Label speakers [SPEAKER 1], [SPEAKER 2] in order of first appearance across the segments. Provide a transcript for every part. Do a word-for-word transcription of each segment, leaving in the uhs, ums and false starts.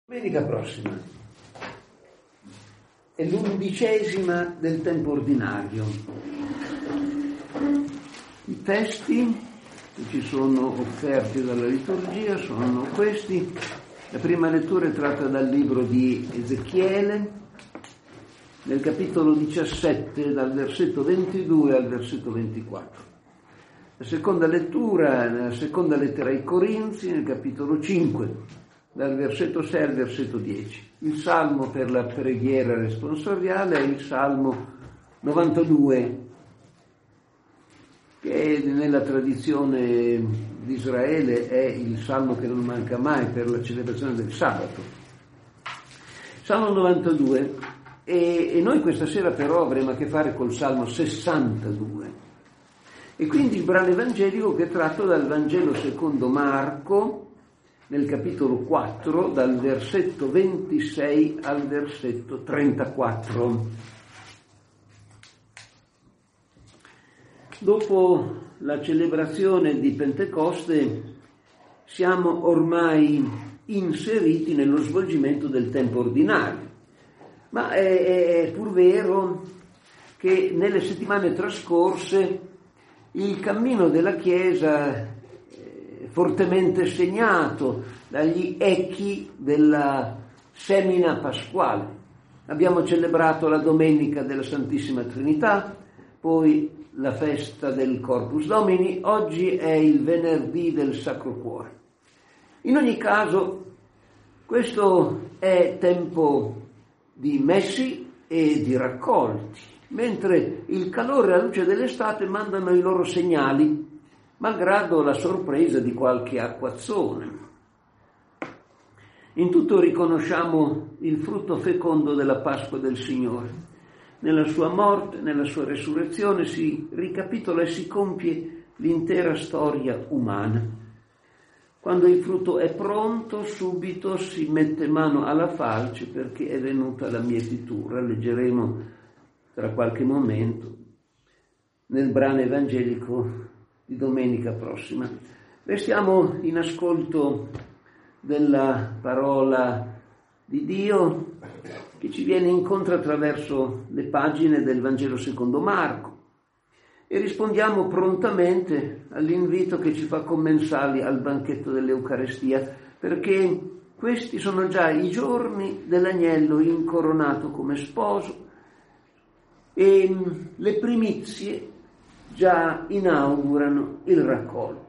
[SPEAKER 1] Domenica prossima è l'undicesima del tempo ordinario. I testi che ci sono offerti dalla liturgia sono questi. La prima lettura è tratta dal libro di Ezechiele, nel capitolo diciassette, dal versetto ventidue al versetto ventiquattro. La seconda lettura, nella seconda lettera ai Corinzi, nel capitolo cinque, dal versetto sei al versetto dieci. Il salmo per la preghiera responsoriale è il salmo novantadue, che nella tradizione di Israele è il salmo che non manca mai per la celebrazione del sabato. Salmo novantadue, e, e noi questa sera però avremo a che fare col salmo sessantadue, e quindi il brano evangelico che è tratto dal Vangelo secondo Marco, nel capitolo quattro, dal versetto ventisei al versetto trentaquattro. Dopo la celebrazione di Pentecoste siamo ormai inseriti nello svolgimento del tempo ordinario, ma è, è pur vero che nelle settimane trascorse il cammino della Chiesa fortemente segnato dagli echi della semina pasquale. Abbiamo celebrato la domenica della Santissima Trinità, poi la festa del Corpus Domini, oggi è il venerdì del Sacro Cuore. In ogni caso, questo è tempo di messi e di raccolti, mentre il calore e la luce dell'estate mandano i loro segnali, malgrado la sorpresa di qualche acquazzone. In tutto riconosciamo il frutto fecondo della Pasqua del Signore. Nella sua morte, nella sua resurrezione si ricapitola e si compie l'intera storia umana. Quando il frutto è pronto, subito si mette mano alla falce perché è venuta la mietitura. Leggeremo tra qualche momento nel brano evangelico di domenica prossima. Restiamo in ascolto della parola di Dio che ci viene incontro attraverso le pagine del Vangelo secondo Marco e rispondiamo prontamente all'invito che ci fa commensali al banchetto dell'Eucarestia, perché questi sono già i giorni dell'agnello incoronato come sposo e le primizie già inaugurano il raccolto.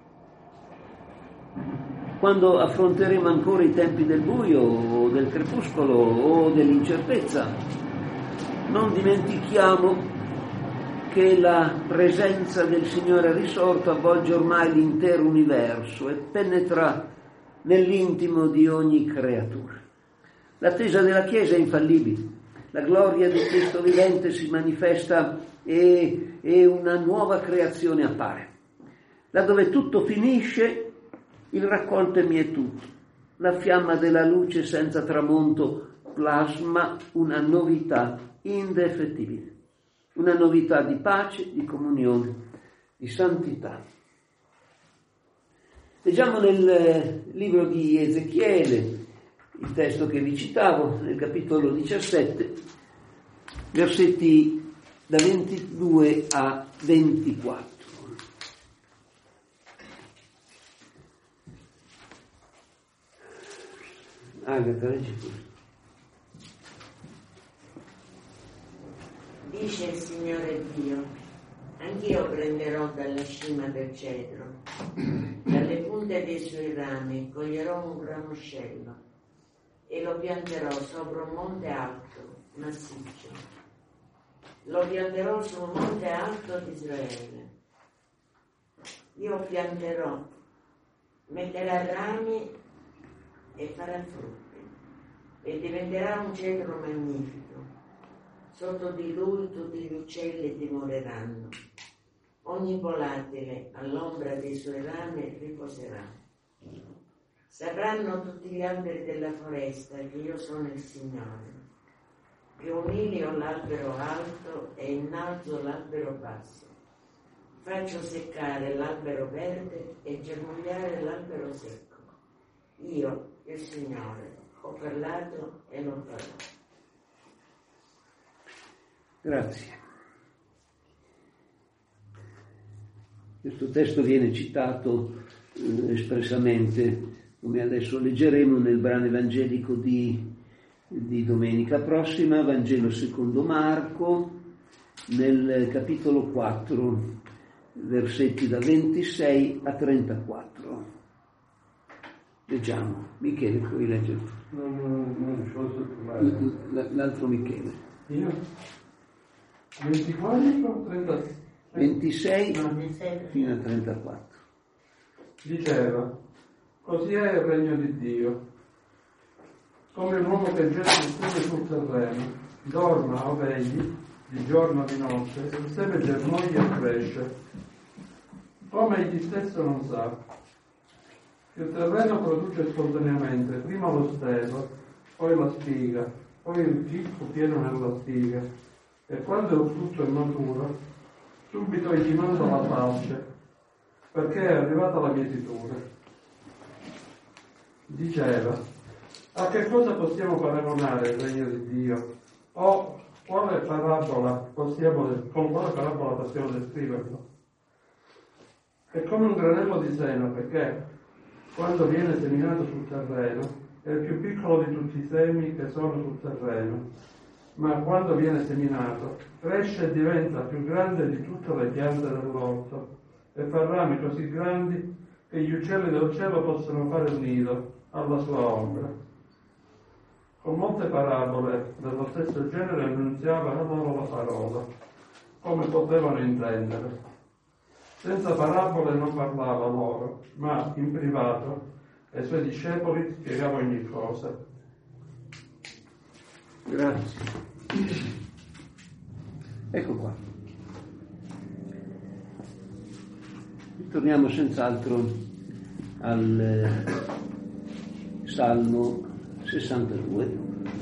[SPEAKER 1] Quando affronteremo ancora i tempi del buio o del crepuscolo o dell'incertezza, non dimentichiamo che la presenza del Signore risorto avvolge ormai l'intero universo e penetra nell'intimo di ogni creatura. L'attesa della Chiesa è infallibile. La gloria di Cristo vivente si manifesta e, e una nuova creazione appare. Laddove tutto finisce, il raccolto è mietuto. La fiamma della luce senza tramonto plasma una novità indefettibile, una novità di pace, di comunione, di santità. Leggiamo nel libro di Ezechiele, il testo che vi citavo, nel capitolo diciassette, versetti da ventidue a ventiquattro. Agata, leggi pure.
[SPEAKER 2] Dice il Signore Dio: anch'io prenderò dalla cima del cedro, dalle punte dei suoi rami coglierò un ramoscello e lo pianterò sopra un monte alto, massiccio. Lo pianterò sul monte alto di Israele. Io pianterò, metterà rami e farà frutti, e diventerà un cedro magnifico. Sotto di lui tutti gli uccelli dimoreranno. Ogni volatile all'ombra dei suoi rami riposerà. Sapranno tutti gli alberi della foresta che io sono il Signore, che umilio l'albero alto e innalzo l'albero basso. Faccio seccare l'albero verde e germogliare l'albero secco. Io, il Signore, ho ho parlato e lo farò.
[SPEAKER 1] Grazie. Questo testo viene citato eh, espressamente, come adesso leggeremo, nel brano evangelico di, di domenica prossima, Vangelo secondo Marco, nel capitolo quattro, versetti da ventisei a trentaquattro. Leggiamo. Michele, puoi leggere?
[SPEAKER 3] No, no, non posso trovare.
[SPEAKER 1] L'altro Michele.
[SPEAKER 3] Io? ventiquattro, trentasei.
[SPEAKER 1] ventisei fino a trentaquattro.
[SPEAKER 3] Diceva, così è il regno di Dio, come un uomo che getta il seme sul terreno, dorma o vegli, di giorno o di notte, il seme germoglia e cresce, come egli stesso non sa. Il terreno produce spontaneamente prima lo stelo, poi la spiga, poi il chicco pieno nella spiga, e quando il frutto è maturo, subito egli manda la falce, perché è arrivata la mietitura. Diceva, a che cosa possiamo paragonare il regno di Dio? O quale parabola possiamo, con quale parabola possiamo descriverlo? È come un granello di senape che, quando viene seminato sul terreno, è il più piccolo di tutti i semi che sono sul terreno, ma quando viene seminato cresce e diventa più grande di tutte le piante dell'orto e fa rami così grandi che gli uccelli del cielo possono fare il nido alla sua ombra. Con molte parabole dello stesso genere annunziava loro la parola, come potevano intendere. Senza parabole non parlava loro, ma in privato ai suoi discepoli spiegava ogni cosa.
[SPEAKER 1] Grazie. Ecco qua. Torniamo senz'altro al eh, Salmo sessantadue.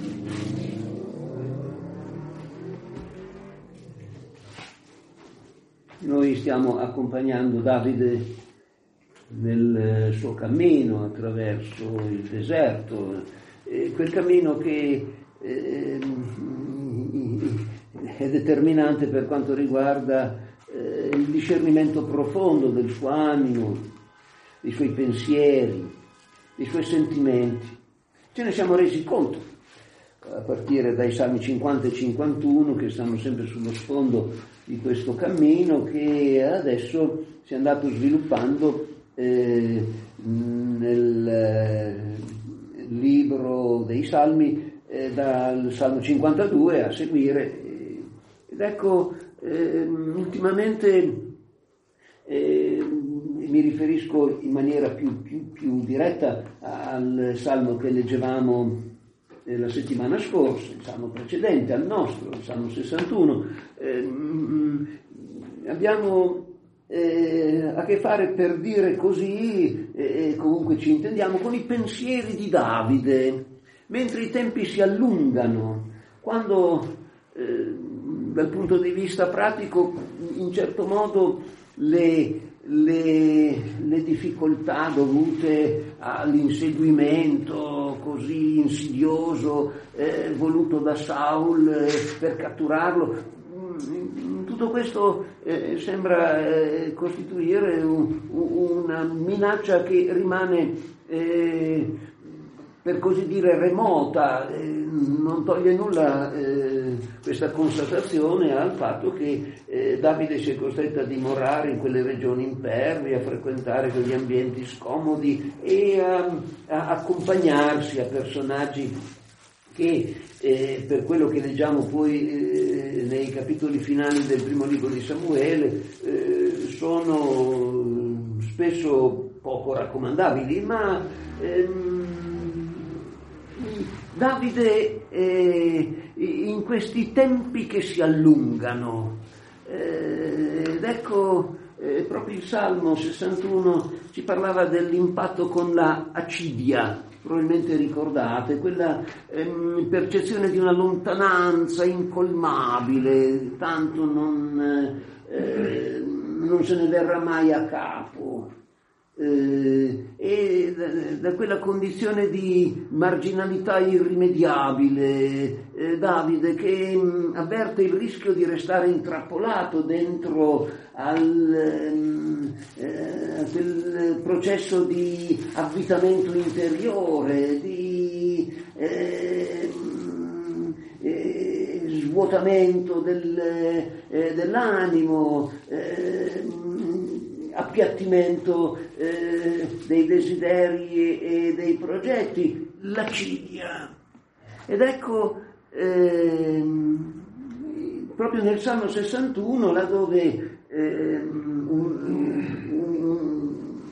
[SPEAKER 1] Noi stiamo accompagnando Davide nel suo cammino attraverso il deserto, eh, quel cammino che eh, è determinante per quanto riguarda eh, il discernimento profondo del suo animo, dei suoi pensieri, dei suoi sentimenti. Ce ne siamo resi conto a partire dai Salmi cinquanta e cinquantuno, che stanno sempre sullo sfondo di questo cammino, che adesso si è andato sviluppando eh, nel eh, libro dei Salmi, eh, dal Salmo cinquantadue a seguire. Ed ecco, eh, ultimamente eh, mi riferisco in maniera più, più, più diretta al Salmo che leggevamo la settimana scorsa, il Salmo precedente al nostro, il Salmo sessantuno. Eh, abbiamo eh, a che fare, per dire così, eh, comunque ci intendiamo, con i pensieri di Davide, mentre i tempi si allungano, quando eh, dal punto di vista pratico, in certo modo, le Le, le difficoltà dovute all'inseguimento così insidioso eh, voluto da Saul eh, per catturarlo, tutto questo eh, sembra eh, costituire un, una minaccia che rimane eh, per così dire remota, eh, non toglie nulla eh, questa constatazione al fatto che eh, Davide si è costretto a dimorare in quelle regioni impervie, a frequentare quegli ambienti scomodi e a, a accompagnarsi a personaggi che eh, per quello che leggiamo poi eh, nei capitoli finali del primo libro di Samuele eh, sono spesso poco raccomandabili, ma ehm, Davide eh, in questi tempi che si allungano, eh, ed ecco eh, proprio il Salmo sessantuno ci parlava dell'impatto con la acidia, probabilmente ricordate, quella ehm, percezione di una lontananza incolmabile, tanto non, eh, non se ne verrà mai a capo. eh, e da, da quella condizione di marginalità irrimediabile, eh, Davide che mh, avverte il rischio di restare intrappolato dentro al eh, quel processo di avvitamento interiore, di eh, eh, svuotamento del, eh, dell'animo, eh, appiattimento eh, dei desideri e dei progetti, l'accidia. Ed ecco eh, proprio nel Salmo sessantuno, laddove eh, un, un,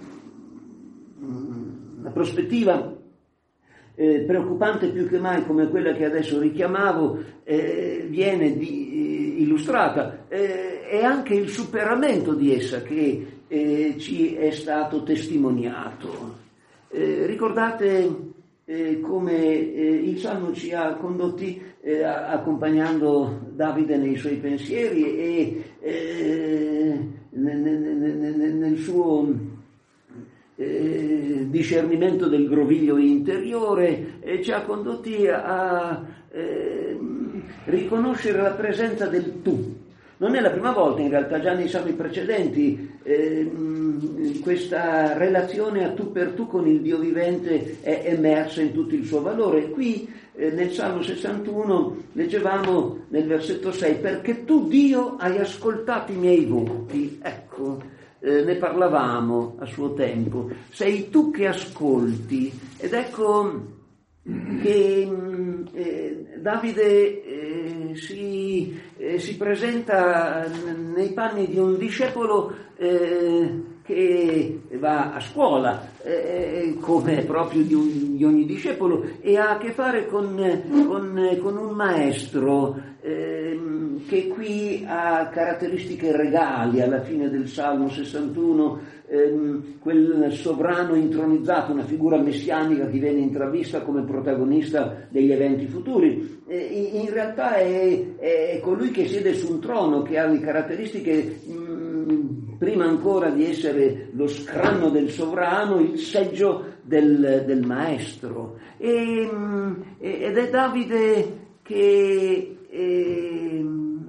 [SPEAKER 1] una prospettiva eh, preoccupante più che mai come quella che adesso richiamavo eh, viene di, eh, illustrata, eh, e anche il superamento di essa che eh, ci è stato testimoniato. Eh, ricordate eh, come eh, il Salmo ci ha condotti eh, accompagnando Davide nei suoi pensieri e eh, nel, nel, nel suo eh, discernimento del groviglio interiore, eh, ci ha condotti a eh, riconoscere la presenza del tu. Non è la prima volta, in realtà già nei salmi precedenti eh, questa relazione a tu per tu con il Dio vivente è emersa in tutto il suo valore. Qui eh, nel Salmo sessantuno leggevamo nel versetto sei: perché tu Dio hai ascoltato i miei voti. Ecco, eh, ne parlavamo a suo tempo. Sei tu che ascolti, ed ecco che eh, Davide eh, si, eh, si presenta nei panni di un discepolo eh, che va a scuola, eh, come proprio di, un, di ogni discepolo, e ha a che fare con, con, con un maestro eh, che qui ha caratteristiche regali alla fine del Salmo sessantuno. Ehm, quel sovrano intronizzato, una figura messianica che viene intravista come protagonista degli eventi futuri, eh, in realtà è, è colui che siede su un trono, che ha le caratteristiche mh, prima ancora di essere lo scranno del sovrano, il seggio del, del maestro, e, mh, ed è Davide che eh,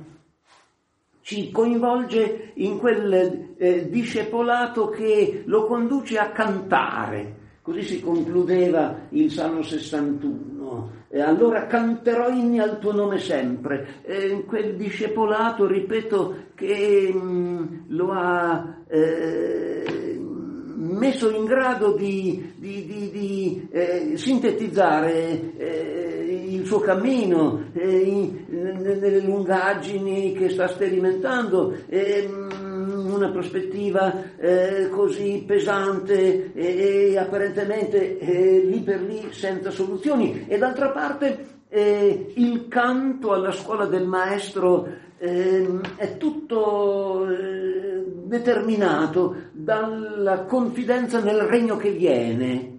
[SPEAKER 1] ci coinvolge in quel eh, discepolato che lo conduce a cantare. Così si concludeva il Salmo sessantuno. E allora canterò inni al tuo nome sempre. Eh, quel discepolato, ripeto, che mh, lo ha eh, messo in grado di, di, di, di eh, sintetizzare eh, il suo cammino eh, in, nelle lungaggini che sta sperimentando, eh, una prospettiva eh, così pesante e, e apparentemente eh, lì per lì senza soluzioni, e d'altra parte eh, il canto alla scuola del maestro eh, è tutto eh, determinato dalla confidenza nel regno che viene,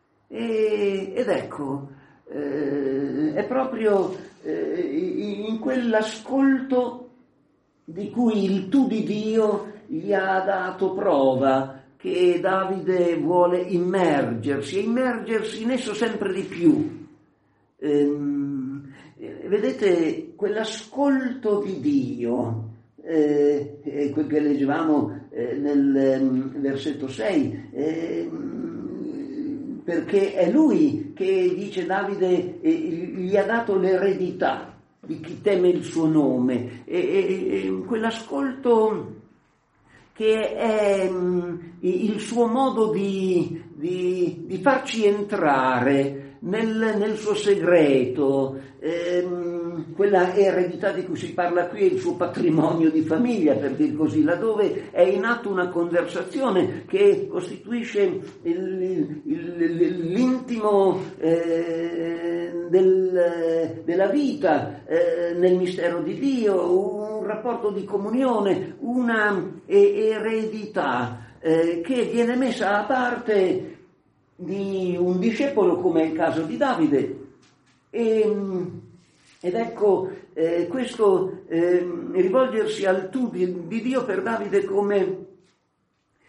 [SPEAKER 1] e, ed ecco eh, è proprio eh, in quell'ascolto di cui il tu di Dio gli ha dato prova che Davide vuole immergersi, e immergersi in esso sempre di più. Ehm, vedete, quell'ascolto di Dio, eh, quel che leggevamo eh, nel um, versetto sei, eh, perché è lui che, dice Davide, eh, gli ha dato l'eredità di chi teme il suo nome, e, e, e quell'ascolto che è mh, il suo modo di, di, di farci entrare nel, nel suo segreto, ehm, quella eredità di cui si parla qui è il suo patrimonio di famiglia, per dir così, laddove è in atto una conversazione che costituisce il, il, l'intimo eh, del, della vita eh, nel mistero di Dio, un rapporto di comunione, una eredità eh, che viene messa a parte di un discepolo, come è il caso di Davide. E, ed ecco eh, questo eh, rivolgersi al tu di, di Dio per Davide come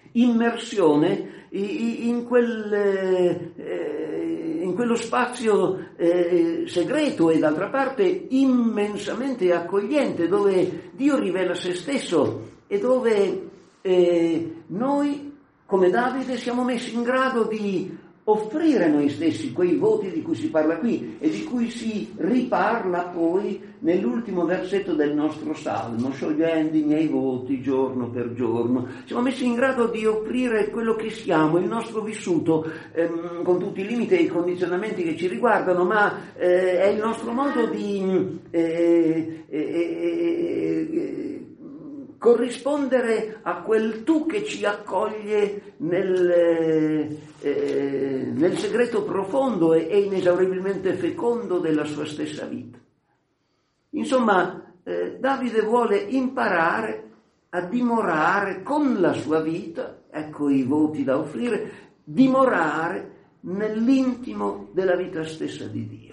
[SPEAKER 1] immersione in, quel, eh, in quello spazio eh, segreto e d'altra parte immensamente accogliente, dove Dio rivela se stesso e dove eh, noi, come Davide, siamo messi in grado di offrire noi stessi quei voti di cui si parla qui e di cui si riparla poi nell'ultimo versetto del nostro Salmo, sciogliendo i miei voti giorno per giorno. Siamo messi in grado di offrire quello che siamo, il nostro vissuto, ehm, con tutti i limiti e i condizionamenti che ci riguardano, ma eh, è il nostro modo di eh, eh, eh, corrispondere a quel tu che ci accoglie nel, eh, nel segreto profondo e, e inesauribilmente fecondo della sua stessa vita. Insomma, eh, Davide vuole imparare a dimorare con la sua vita, ecco i voti da offrire, dimorare nell'intimo della vita stessa di Dio.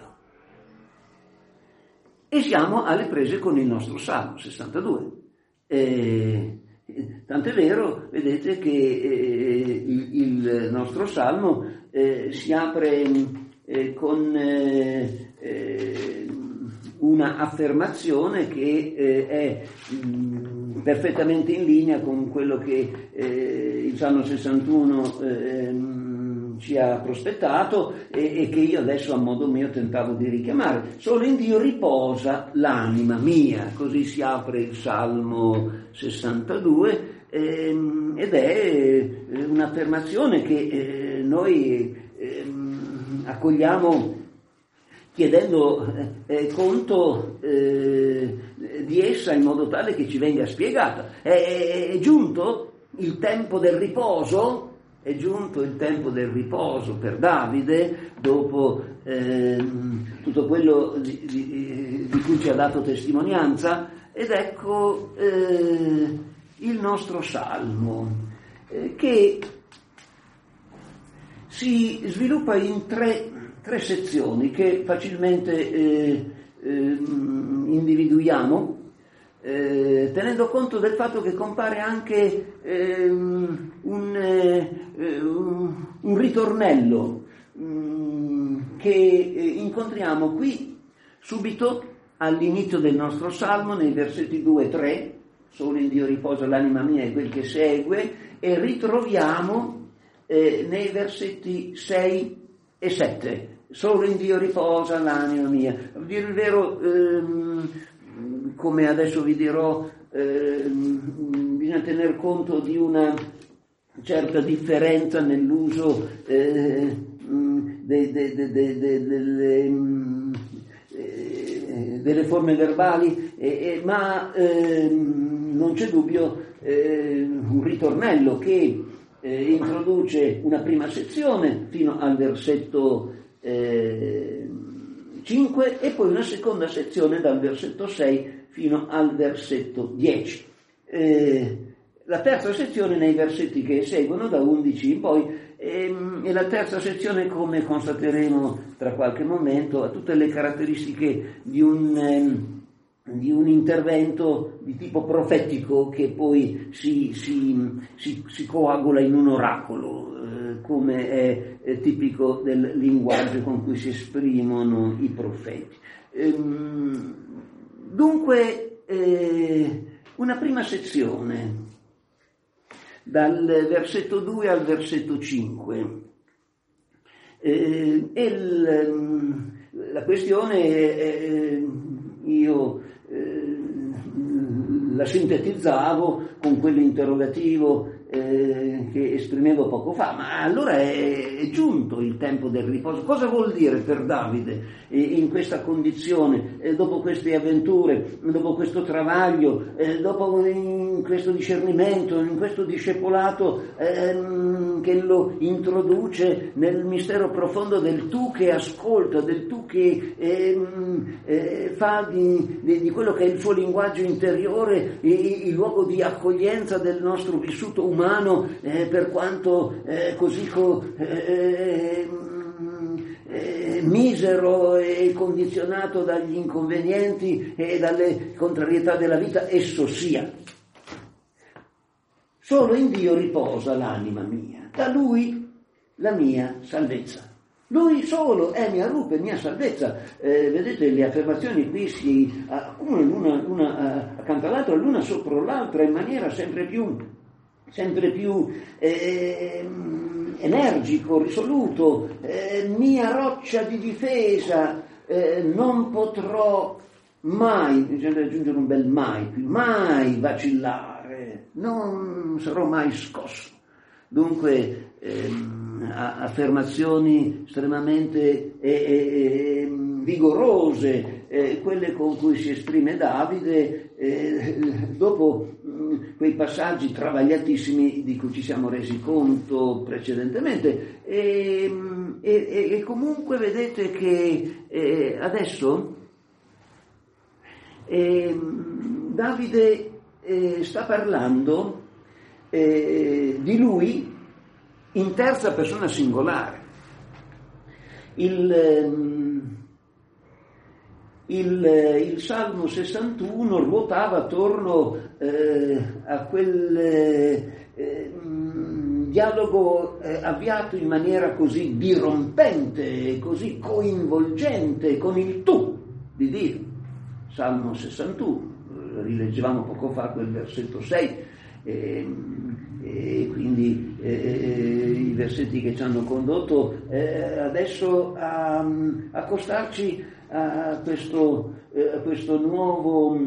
[SPEAKER 1] E siamo alle prese con il nostro Salmo sessantadue. Eh, tant'è vero, vedete che eh, il, il nostro Salmo eh, si apre eh, con eh, eh, una affermazione che eh, è mh, perfettamente in linea con quello che eh, il Salmo sessantuno eh, ci ha prospettato e, e che io adesso a modo mio tentavo di richiamare. Solo in Dio riposa l'anima mia, così si apre il Salmo sessantadue ehm, ed è un'affermazione che eh, noi ehm, accogliamo chiedendo eh, conto eh, di essa in modo tale che ci venga spiegata. È, è, è giunto il tempo del riposo. È giunto il tempo del riposo per Davide, dopo eh, tutto quello di, di, di cui ci ha dato testimonianza, ed ecco eh, il nostro Salmo, eh, che si sviluppa in tre, tre sezioni che facilmente eh, eh, individuiamo, Eh, tenendo conto del fatto che compare anche eh, un, eh, un, un ritornello um, che eh, incontriamo qui subito all'inizio del nostro Salmo, nei versetti due e tre, solo in Dio riposa l'anima mia e quel che segue, e ritroviamo eh, nei versetti sei e sette, solo in Dio riposa l'anima mia. A dire il vero, ehm, come adesso vi dirò, eh, bisogna tener conto di una certa differenza nell'uso eh, de, de, de, de, de, delle, eh, delle forme verbali, eh, eh, ma eh, non c'è dubbio eh, un ritornello che eh, introduce una prima sezione fino al versetto eh, cinque e poi una seconda sezione dal versetto sei fino al versetto dieci. Eh, la terza sezione nei versetti che seguono, da undici in poi, ehm, e la terza sezione, come constateremo tra qualche momento, ha tutte le caratteristiche di un, ehm, di un intervento di tipo profetico che poi si, si, si, si coagula in un oracolo, eh, come è, è tipico del linguaggio con cui si esprimono i profeti. Ehm, Dunque, eh, una prima sezione, dal versetto due al versetto cinque. Eh, e il, la questione, eh, io eh, la sintetizzavo con quell'interrogativo eh, che esprimevo poco fa, ma allora è, è giunto il tempo del riposo. Cosa vuol dire per Davide eh, in questa condizione, eh, dopo queste avventure, dopo questo travaglio, eh, dopo in questo discernimento, in questo discepolato ehm, che lo introduce nel mistero profondo del tu che ascolta, del tu che ehm, eh, fa di, di, di quello che è il suo linguaggio interiore il, il luogo di accoglienza del nostro vissuto umano, eh, per quanto eh, così co, eh, eh, misero e condizionato dagli inconvenienti e dalle contrarietà della vita esso sia. Solo in Dio riposa l'anima mia, da Lui la mia salvezza. Lui solo è mia rupe, mia salvezza. Eh, vedete, le affermazioni qui si accumulano l'una, l'una accanto all'altra, l'una sopra l'altra, in maniera sempre più, sempre più eh, energico, risoluto. Eh, mia roccia di difesa, eh, non potrò mai, bisogna aggiungere un bel mai qui, mai vacillare, non sarò mai scosso. Dunque, ehm, affermazioni estremamente eh, eh, vigorose, eh, quelle con cui si esprime Davide eh, dopo mh, quei passaggi travagliatissimi di cui ci siamo resi conto precedentemente. E, e, e comunque vedete che eh, adesso eh, Davide eh, sta parlando eh, di lui in terza persona singolare. Il, il, il Salmo sessantuno ruotava attorno eh, a quel eh, dialogo eh, avviato in maniera così dirompente, così coinvolgente con il tu di Dio. Salmo sessantuno, rileggevamo poco fa quel versetto sei, eh, e quindi eh, i versetti che ci hanno condotto eh, adesso a accostarci a questo, eh, a questo nuovo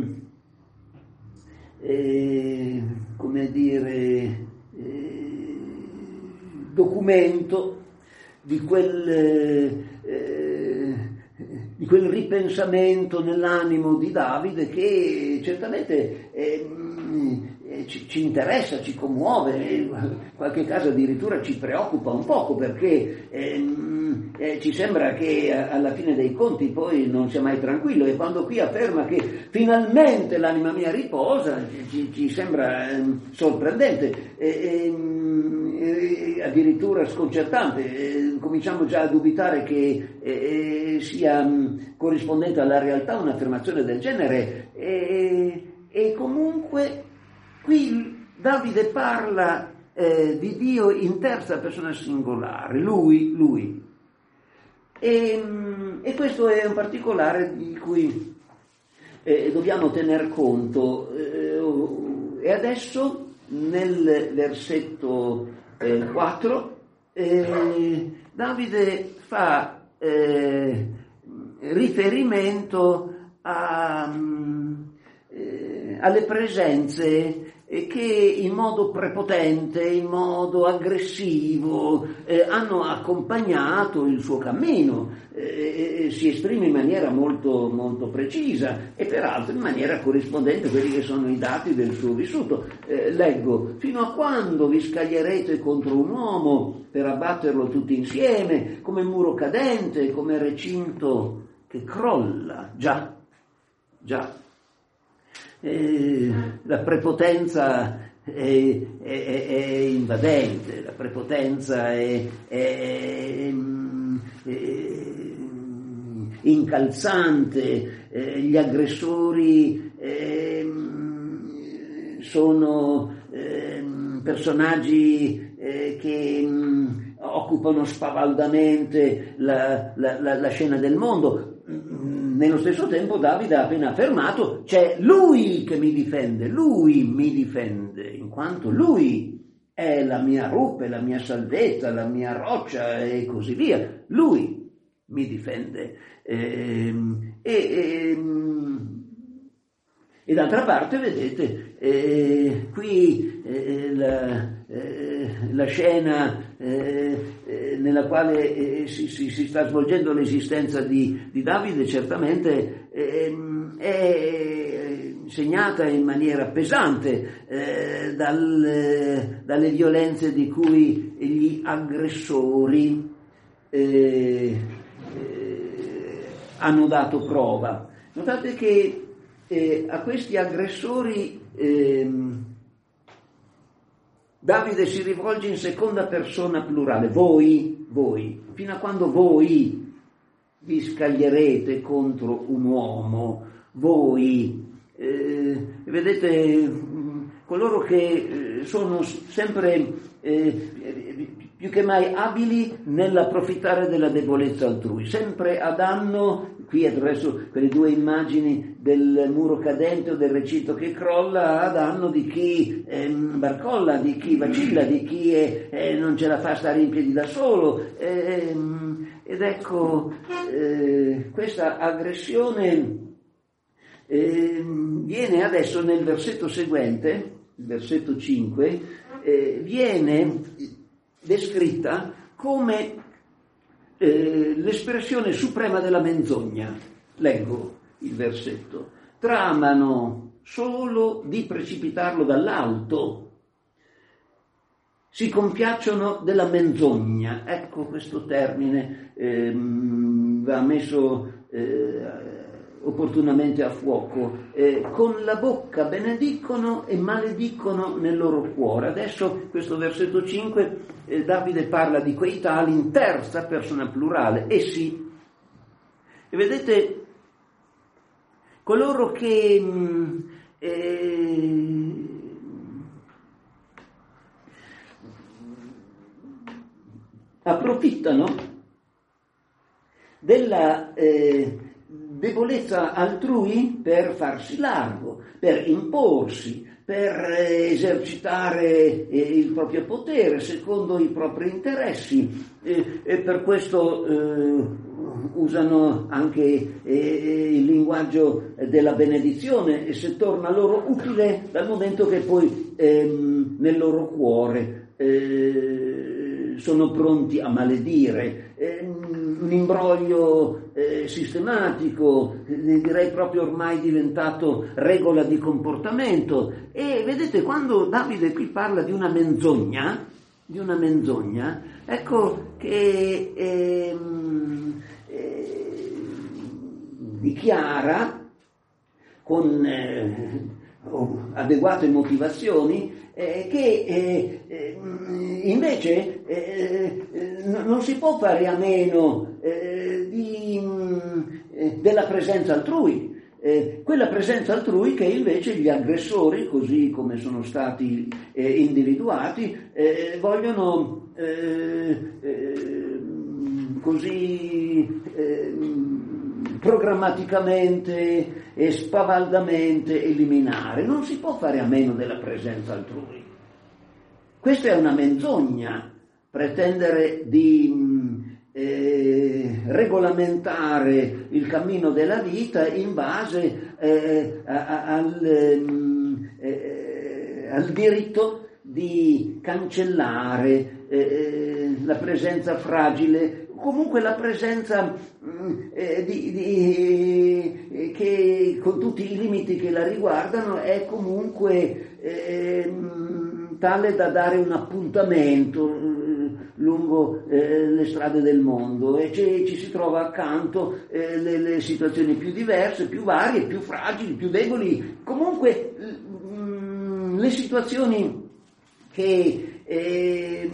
[SPEAKER 1] eh, come dire eh, documento di quel eh, di quel ripensamento nell'animo di Davide che certamente eh, Ci, ci interessa, ci commuove, in qualche caso addirittura ci preoccupa un poco, perché ehm, eh, ci sembra che alla fine dei conti poi non sia mai tranquillo, e quando qui afferma che finalmente l'anima mia riposa ci, ci sembra ehm, sorprendente, e, e, addirittura sconcertante. E, cominciamo già a dubitare che e, sia mh, corrispondente alla realtà un'affermazione del genere, e, e comunque qui Davide parla eh, di Dio in terza persona singolare, lui, lui. E, e questo è un particolare di cui eh, dobbiamo tener conto. Eh, e adesso nel versetto eh, quattro eh, Davide fa eh, riferimento a, eh, alle presenze che in modo prepotente, in modo aggressivo eh, hanno accompagnato il suo cammino. Eh, si esprime in maniera molto, molto precisa e peraltro in maniera corrispondente a quelli che sono i dati del suo vissuto. Eh, leggo: fino a quando vi scaglierete contro un uomo per abbatterlo tutti insieme, come muro cadente, come recinto che crolla? Già, già. Eh, la prepotenza è, è, è invadente, la prepotenza è, è, è incalzante, eh, gli aggressori eh, sono eh, personaggi eh, che mh, occupano spavaldamente la, la, la, la scena del mondo. Nello stesso tempo Davide ha appena affermato: c'è lui che mi difende, lui mi difende, in quanto lui è la mia rupe, la mia salvezza, la mia roccia e così via. Lui mi difende. E, e, e, e d'altra parte, vedete, eh, qui eh, la, eh, la scena eh, eh, nella quale eh, si, si, si sta svolgendo l'esistenza di, di Davide certamente eh, è segnata in maniera pesante eh, dal, dalle violenze di cui gli aggressori eh, eh, hanno dato prova. Notate che eh, a questi aggressori eh, Davide si rivolge in seconda persona plurale: voi, voi, fino a quando voi vi scaglierete contro un uomo, voi. Eh, vedete, coloro che sono sempre eh, più che mai abili nell'approfittare della debolezza altrui, sempre a danno, qui attraverso quelle due immagini del muro cadente o del recinto che crolla, a danno di chi eh, barcolla, di chi vacilla, di chi è, eh, non ce la fa stare in piedi da solo. Eh, ed ecco, eh, questa aggressione eh, viene adesso nel versetto seguente, il versetto cinque, eh, viene descritta come eh, l'espressione suprema della menzogna. Leggo il versetto. Tramano solo di precipitarlo dall'alto, si compiacciono della menzogna. Ecco, questo termine ehm, va messo eh, opportunamente a fuoco. Eh, con la bocca benedicono e maledicono nel loro cuore. Adesso questo versetto cinque, eh, Davide parla di quei tali in terza persona plurale. Essi, e vedete, coloro che mh, eh, approfittano della eh, debolezza altrui per farsi largo, per imporsi, per eh, esercitare eh, il proprio potere secondo i propri interessi, eh, e per questo eh, usano anche eh, il linguaggio della benedizione, e se torna loro utile dal momento che poi ehm, nel loro cuore eh, sono pronti a maledire. Eh, un imbroglio eh, sistematico, eh, direi proprio ormai diventato regola di comportamento. E vedete, quando Davide qui parla di una menzogna, di una menzogna, ecco che eh, eh, dichiara con eh, adeguate motivazioni Eh, che eh, eh, invece eh, eh, non si può fare a meno eh, di, eh, della presenza altrui, eh, quella presenza altrui che invece gli aggressori, così come sono stati eh, individuati, eh, vogliono eh, eh, così eh, programmaticamente e spavaldamente eliminare. Non si può fare a meno della presenza altrui. Questa è una menzogna, pretendere di eh, regolamentare il cammino della vita in base eh, a, a, al, eh, al diritto di cancellare eh, la presenza fragile, comunque la presenza eh, di, di, eh, che con tutti i limiti che la riguardano è comunque eh, tale da dare un appuntamento eh, lungo eh, le strade del mondo, e ci, ci si trova accanto eh, le, le situazioni più diverse, più varie, più fragili, più deboli, comunque mh, le situazioni che eh,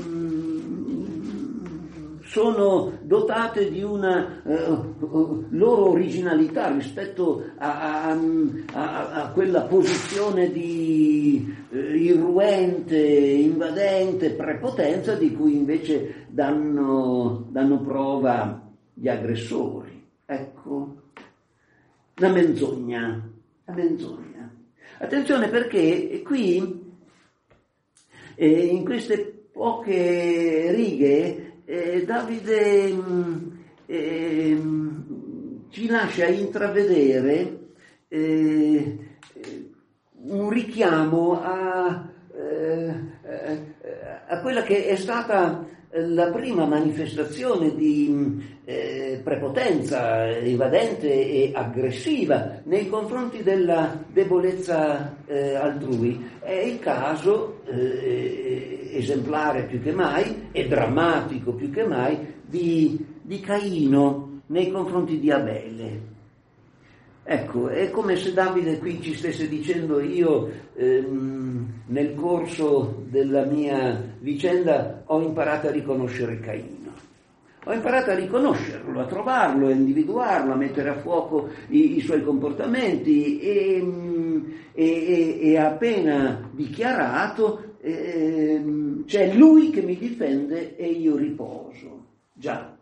[SPEAKER 1] sono dotate di una uh, loro originalità rispetto a, a, a, a quella posizione di uh, irruente, invadente prepotenza di cui invece danno, danno prova gli aggressori. Ecco, la menzogna, la menzogna. Attenzione, perché qui eh, in queste poche righe Eh, Davide eh, ci lascia intravedere eh, un richiamo a, eh, a quella che è stata la prima manifestazione di eh, prepotenza invadente e aggressiva nei confronti della debolezza eh, altrui. È il caso eh, esemplare più che mai e drammatico più che mai di, di Caino nei confronti di Abele. Ecco, è come se Davide qui ci stesse dicendo: io ehm, nel corso della mia vicenda ho imparato a riconoscere Caino, Ho imparato a riconoscerlo, a trovarlo, a individuarlo, a mettere a fuoco i, i suoi comportamenti e, e, e appena dichiarato eh, c'è lui che mi difende e io riposo. Già.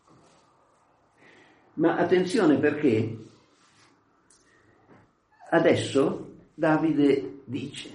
[SPEAKER 1] Ma attenzione, perché adesso Davide dice,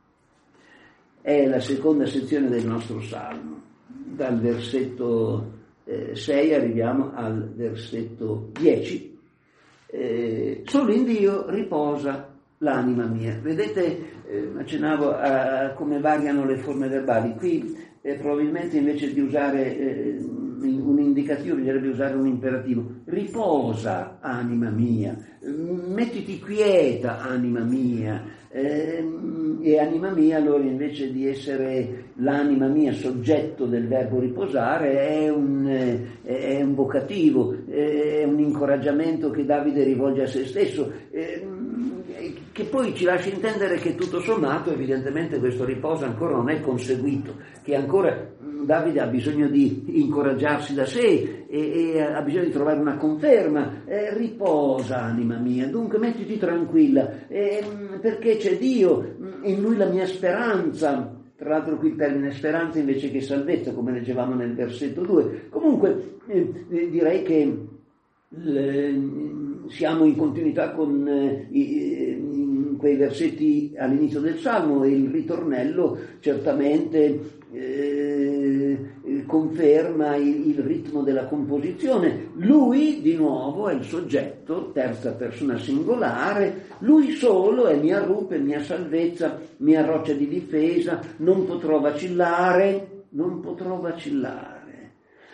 [SPEAKER 1] è la seconda sezione del nostro Salmo, dal versetto eh, sei arriviamo al versetto dieci, eh, solo in Dio riposa l'anima mia. Vedete, eh, accennavo a come variano le forme verbali. Qui eh, probabilmente invece di usare eh, un indicativo bisognerebbe usare un imperativo. Riposa, anima mia, mettiti quieta, anima mia. Eh, e anima mia, allora, invece di essere l'anima mia soggetto del verbo riposare, è un, eh, è un vocativo, è un incoraggiamento che Davide rivolge a se stesso, eh, che poi ci lascia intendere che tutto sommato evidentemente questo riposo ancora non è conseguito, che ancora Davide ha bisogno di incoraggiarsi da sé e, e ha bisogno di trovare una conferma. Eh, riposa, anima mia, dunque mettiti tranquilla, eh, perché c'è Dio, in Lui la mia speranza. Tra l'altro qui il termine speranza invece che salvezza, come leggevamo nel versetto due. Comunque eh, direi che le, siamo in continuità con eh, i, quei versetti all'inizio del Salmo, e il ritornello certamente eh, conferma il, il ritmo della composizione. Lui di nuovo è il soggetto, terza persona singolare, lui solo è mia rupe, mia salvezza, mia roccia di difesa, non potrò vacillare, non potrò vacillare.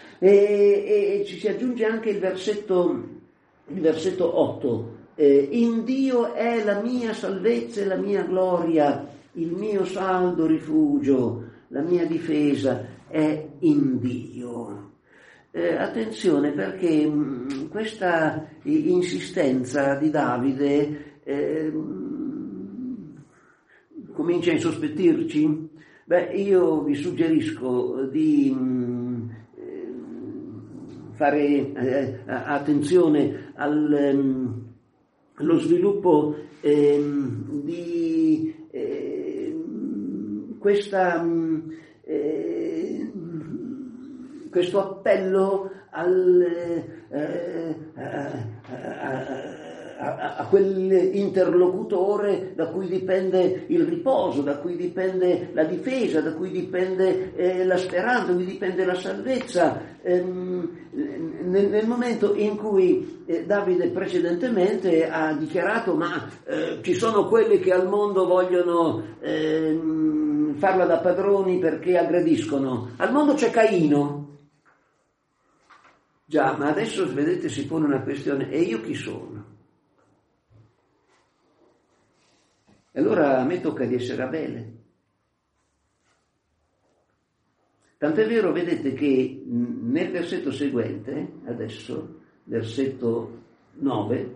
[SPEAKER 1] E, e ci si aggiunge anche il versetto, il versetto otto. Eh, in Dio è la mia salvezza e la mia gloria, il mio saldo rifugio, la mia difesa è in Dio. Eh, attenzione, perché mh, questa insistenza di Davide eh, comincia a insospettirci. Beh, io vi suggerisco di mh, fare eh, attenzione al um, lo sviluppo eh, di eh, questa, eh, questo appello al, eh, a, a, a, a quell'interlocutore da cui dipende il riposo, da cui dipende la difesa, da cui dipende eh, la speranza, da cui dipende la salvezza. Ehm, nel, nel momento in cui eh, Davide precedentemente ha dichiarato ma eh, ci sono quelli che al mondo vogliono eh, farla da padroni perché aggrediscono, al mondo c'è Caino. Già, ma adesso vedete si pone una questione, e io chi sono? E allora a me tocca di essere Abele. Tant'è vero, vedete, che nel versetto seguente, adesso, versetto nove,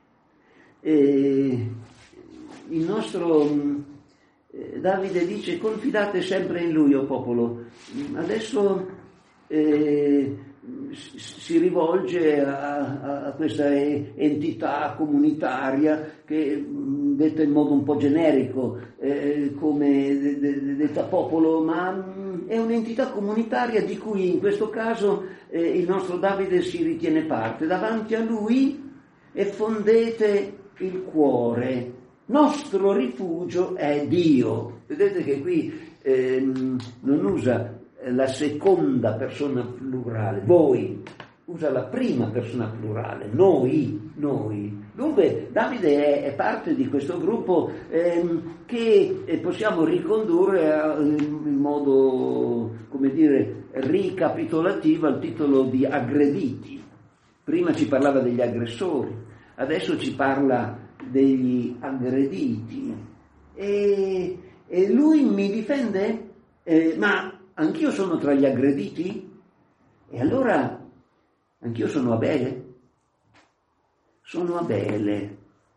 [SPEAKER 1] eh, il nostro eh, Davide dice: confidate sempre in Lui, o popolo. Adesso eh, si rivolge a, a questa entità comunitaria che, detta in modo un po' generico, eh, come de, de, detta popolo, ma è un'entità comunitaria di cui in questo caso eh, il nostro Davide si ritiene parte. Davanti a lui effondete il cuore, nostro rifugio è Dio. Vedete che qui eh, non usa la seconda persona plurale, voi, usa la prima persona plurale, noi, noi. Dunque Davide è, è parte di questo gruppo ehm, che eh, possiamo ricondurre a, in modo, come dire, ricapitolativo al titolo di aggrediti. Prima ci parlava degli aggressori, adesso ci parla degli aggrediti. E, e lui mi difende? Eh, ma anch'io sono tra gli aggrediti? E allora anch'io sono Abele? Sono Abele.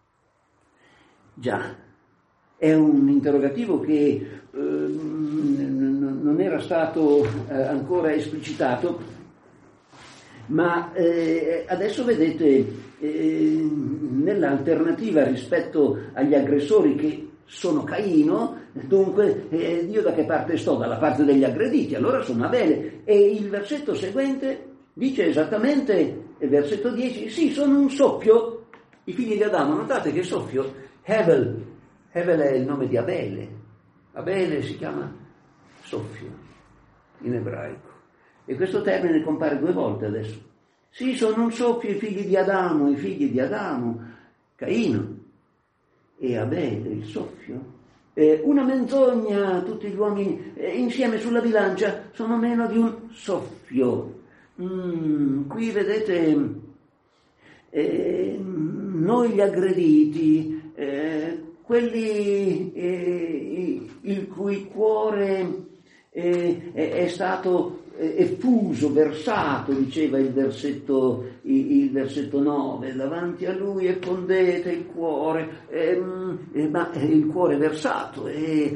[SPEAKER 1] Già, è un interrogativo che eh, non era stato eh, ancora esplicitato, Ma eh, adesso vedete, eh, nell'alternativa rispetto agli aggressori che sono Caino, dunque eh, io da che parte sto? Dalla parte degli aggrediti, allora sono Abele. E il versetto seguente dice esattamente, il versetto dieci, sì, sono un soffio, i figli di Adamo, notate che soffio, Hevel, Hevel è il nome di Abele, Abele si chiama soffio in ebraico, e questo termine compare due volte adesso. Sì, sono un soffio i figli di Adamo, i figli di Adamo, Caino e Abele, il soffio. Eh, una menzogna, tutti gli uomini eh, insieme sulla bilancia sono meno di un soffio. Mm, qui vedete eh, noi gli aggrediti, eh, quelli eh, il cui cuore eh, è stato effuso, versato, diceva il versetto, il versetto nove, davanti a lui effondete il cuore, ehm, eh, ma il cuore versato, e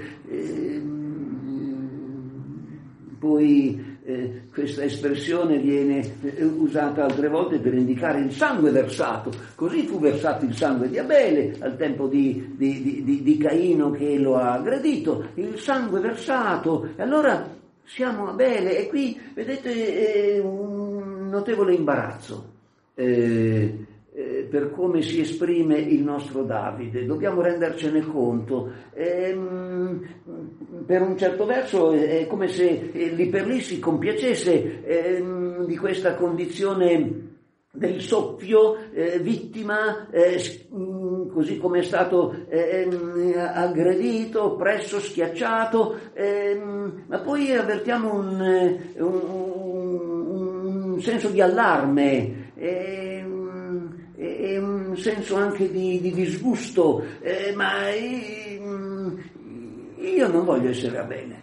[SPEAKER 1] ehm, poi eh, questa espressione viene usata altre volte per indicare il sangue versato. Così fu versato il sangue di Abele al tempo di, di, di, di Caino che lo ha aggredito, il sangue versato. E allora siamo Abele, e qui vedete eh, un notevole imbarazzo eh, eh, per come si esprime il nostro Davide. Dobbiamo rendercene conto. Ehm, per un certo verso è come se eh, lì per lì si compiacesse ehm, di questa condizione del soffio, eh, vittima, eh, così come è stato eh, aggredito, oppresso, schiacciato, eh, ma poi avvertiamo un, un, un senso di allarme e, e un senso anche di, di disgusto, eh, ma io, io non voglio essere Abele.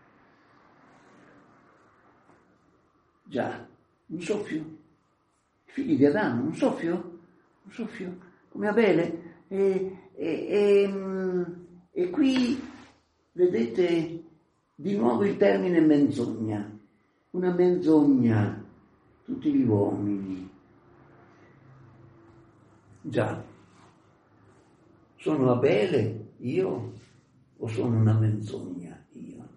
[SPEAKER 1] Già, un soffio. Figli di Adamo, un soffio, un soffio, come Abele. E, e, e, e qui vedete di nuovo il termine menzogna, una menzogna, tutti gli uomini. Già, sono Abele io o sono una menzogna io?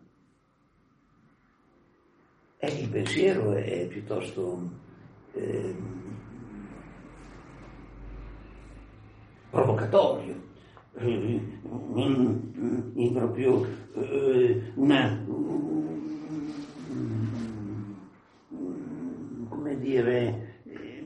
[SPEAKER 1] E il pensiero è piuttosto Eh, provocatorio, eh, in, in proprio eh, una um, come dire eh,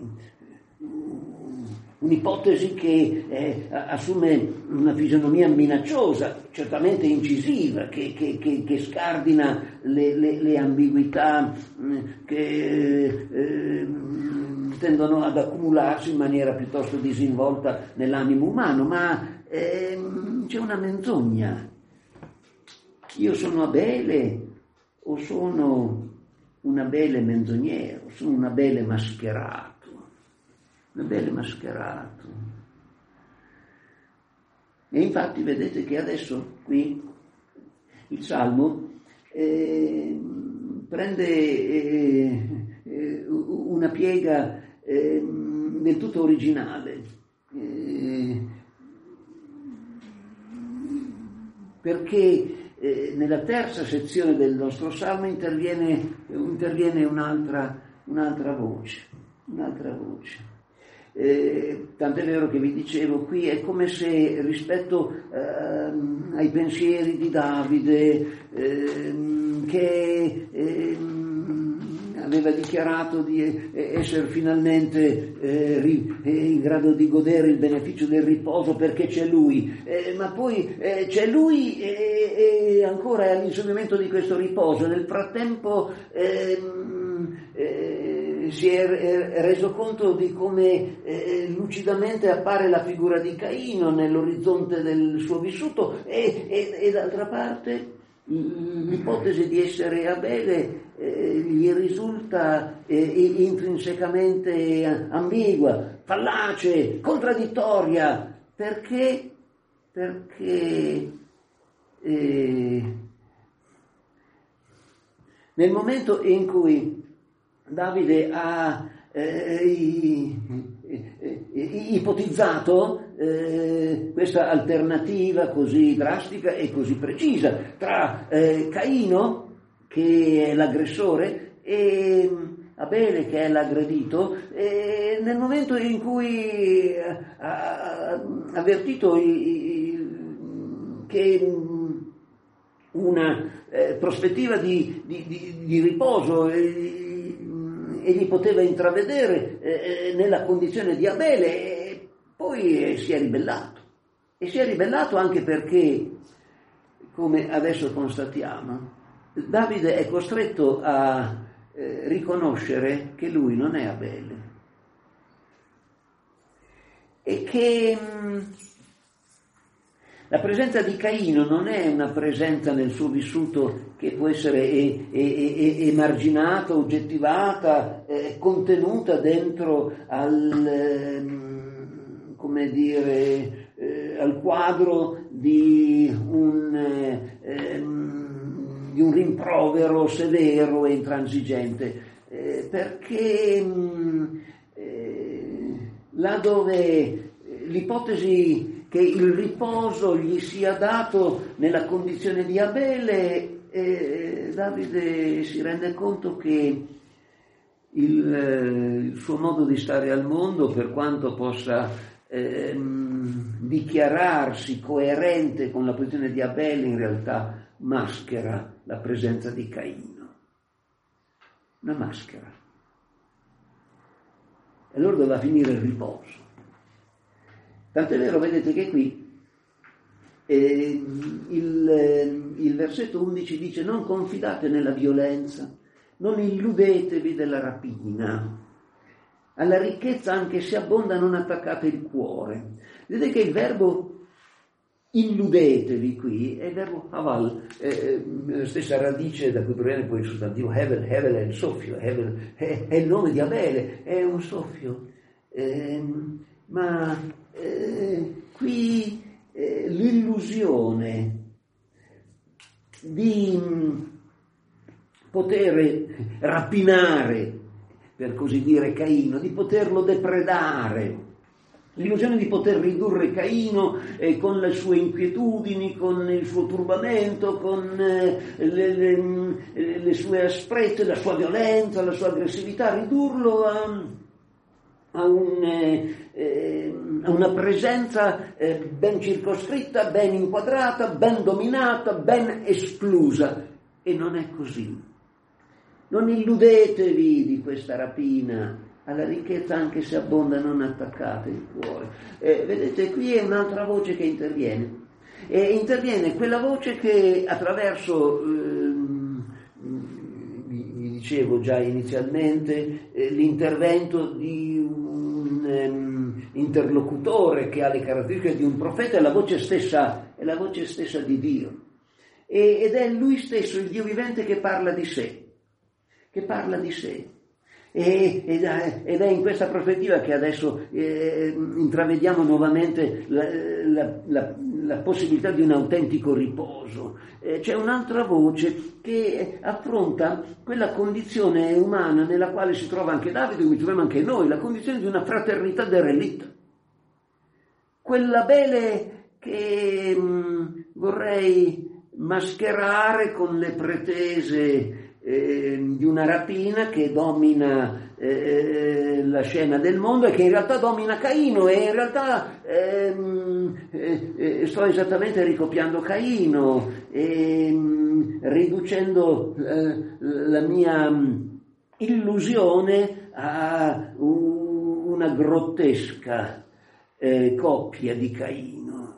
[SPEAKER 1] un'ipotesi che eh, assume una fisionomia minacciosa, certamente incisiva, che, che, che, che scardina le, le, le ambiguità che eh, tendono ad accumularsi in maniera piuttosto disinvolta nell'animo umano, ma eh, c'è una menzogna. Io sono Abele o sono un Abele menzognero, sono un Abele mascherato, un Abele mascherato. E infatti vedete che adesso qui il Salmo eh, prende eh, eh, una piega eh, del tutto originale, eh, perché eh, nella terza sezione del nostro Salmo interviene, interviene un'altra, un'altra voce, un'altra voce. Eh, tant'è vero che vi dicevo, qui è come se rispetto eh, ai pensieri di Davide eh, che eh, aveva dichiarato di essere finalmente eh, ri, eh, in grado di godere il beneficio del riposo perché c'è lui, eh, ma poi eh, c'è lui e, e ancora è all'insediamento di questo riposo. Nel frattempo eh, eh, si è reso conto di come eh, lucidamente appare la figura di Caino nell'orizzonte del suo vissuto e, e, e d'altra parte l'ipotesi di essere Abele eh, gli risulta eh, intrinsecamente ambigua, fallace, contraddittoria. Perché? Perché eh, nel momento in cui Davide ha eh, ipotizzato eh, questa alternativa così drastica e così precisa tra eh, Caino, che è l'aggressore, e Abele, che è l'aggredito, e nel momento in cui ha avvertito i, i, che una eh, prospettiva di, di, di, di riposo eh, egli poteva intravedere eh, nella condizione di Abele, e poi eh, si è ribellato. E si è ribellato anche perché, come adesso constatiamo, Davide è costretto a eh, riconoscere che lui non è Abele e che mh, la presenza di Caino non è una presenza nel suo vissuto che può essere e, e, e, emarginata, oggettivata, eh, contenuta dentro al, eh, come dire, eh, al quadro di un, eh, di un rimprovero severo e intransigente, eh, perché mh, eh, là dove l'ipotesi che il riposo gli sia dato nella condizione di Abele, e Davide si rende conto che il, il suo modo di stare al mondo, per quanto possa ehm, dichiararsi coerente con la posizione di Abele, in realtà maschera la presenza di Caino. Una maschera. E allora doveva finire il riposo. Tant'è vero, vedete che qui eh, il, il versetto undici dice: non confidate nella violenza, non illudetevi della rapina, alla ricchezza anche se abbonda non attaccate il cuore. Vedete che il verbo illudetevi qui è il verbo haval, eh, la stessa radice da cui proviene poi il sostantivo hevel. Hevel è il soffio, hevel è, è il nome di Abele, è un soffio, eh, ma Eh, qui eh, l'illusione di mh, poter rapinare, per così dire, Caino, di poterlo depredare, l'illusione di poter ridurre Caino eh, con le sue inquietudini, con il suo turbamento, con eh, le, le, le sue asprezze, la sua violenza, la sua aggressività, ridurlo a a, un, eh, a una presenza eh, ben circoscritta, ben inquadrata, ben dominata, ben esclusa. E non è così. Non illudetevi di questa rapina, alla ricchezza anche se abbonda non attaccate il cuore. Eh, vedete, qui è un'altra voce che interviene. E interviene quella voce che attraverso... Eh, dicevo già inizialmente, eh, l'intervento di un um, interlocutore che ha le caratteristiche di un profeta, è la voce stessa, è la voce stessa di Dio. E, ed è lui stesso, il Dio vivente, che parla di sé, che parla di sé. E, ed, è, ed è in questa prospettiva che adesso eh, intravediamo nuovamente la, la, la, la possibilità di un autentico riposo. Eh, c'è un'altra voce che affronta quella condizione umana nella quale si trova anche Davide, come troviamo anche noi, la condizione di una fraternità derelitta. Quell'Abele che mh, vorrei mascherare con le pretese Eh, di una rapina che domina eh, la scena del mondo e che in realtà domina Caino, e in realtà ehm, eh, eh, sto esattamente ricopiando Caino, ehm, riducendo eh, la mia illusione a una grottesca eh, coppia di Caino.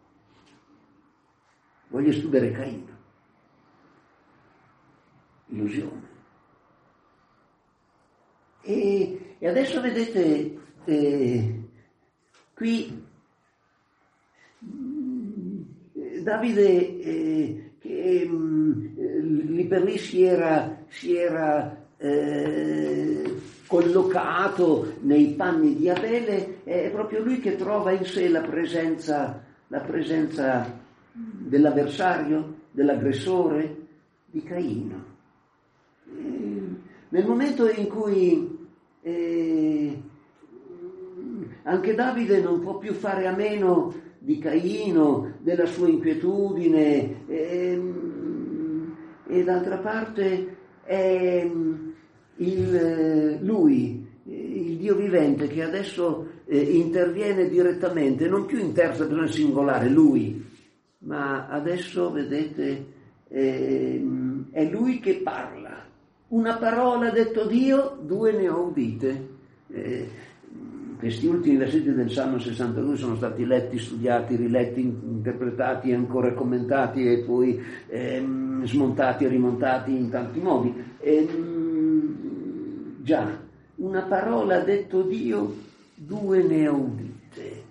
[SPEAKER 1] Voglio escludere Caino. Illusione. E, e adesso vedete eh, qui Davide eh, che mh, lì per lì si era, si era eh, collocato nei panni di Abele, è proprio lui che trova in sé la presenza, la presenza dell'avversario, dell'aggressore, di Caino. Nel momento in cui E anche Davide non può più fare a meno di Caino, della sua inquietudine, e, e d'altra parte è il, lui, il Dio vivente, che adesso eh, interviene direttamente, non più in terza persona singolare, lui, ma adesso, vedete, eh, è lui che parla. Una parola ha detto Dio, due ne ho udite. Eh, questi ultimi versetti del Salmo sessantadue sono stati letti, studiati, riletti, interpretati, ancora commentati e poi ehm, smontati e rimontati in tanti modi. Ehm, già, una parola ha detto Dio, due ne ho udite.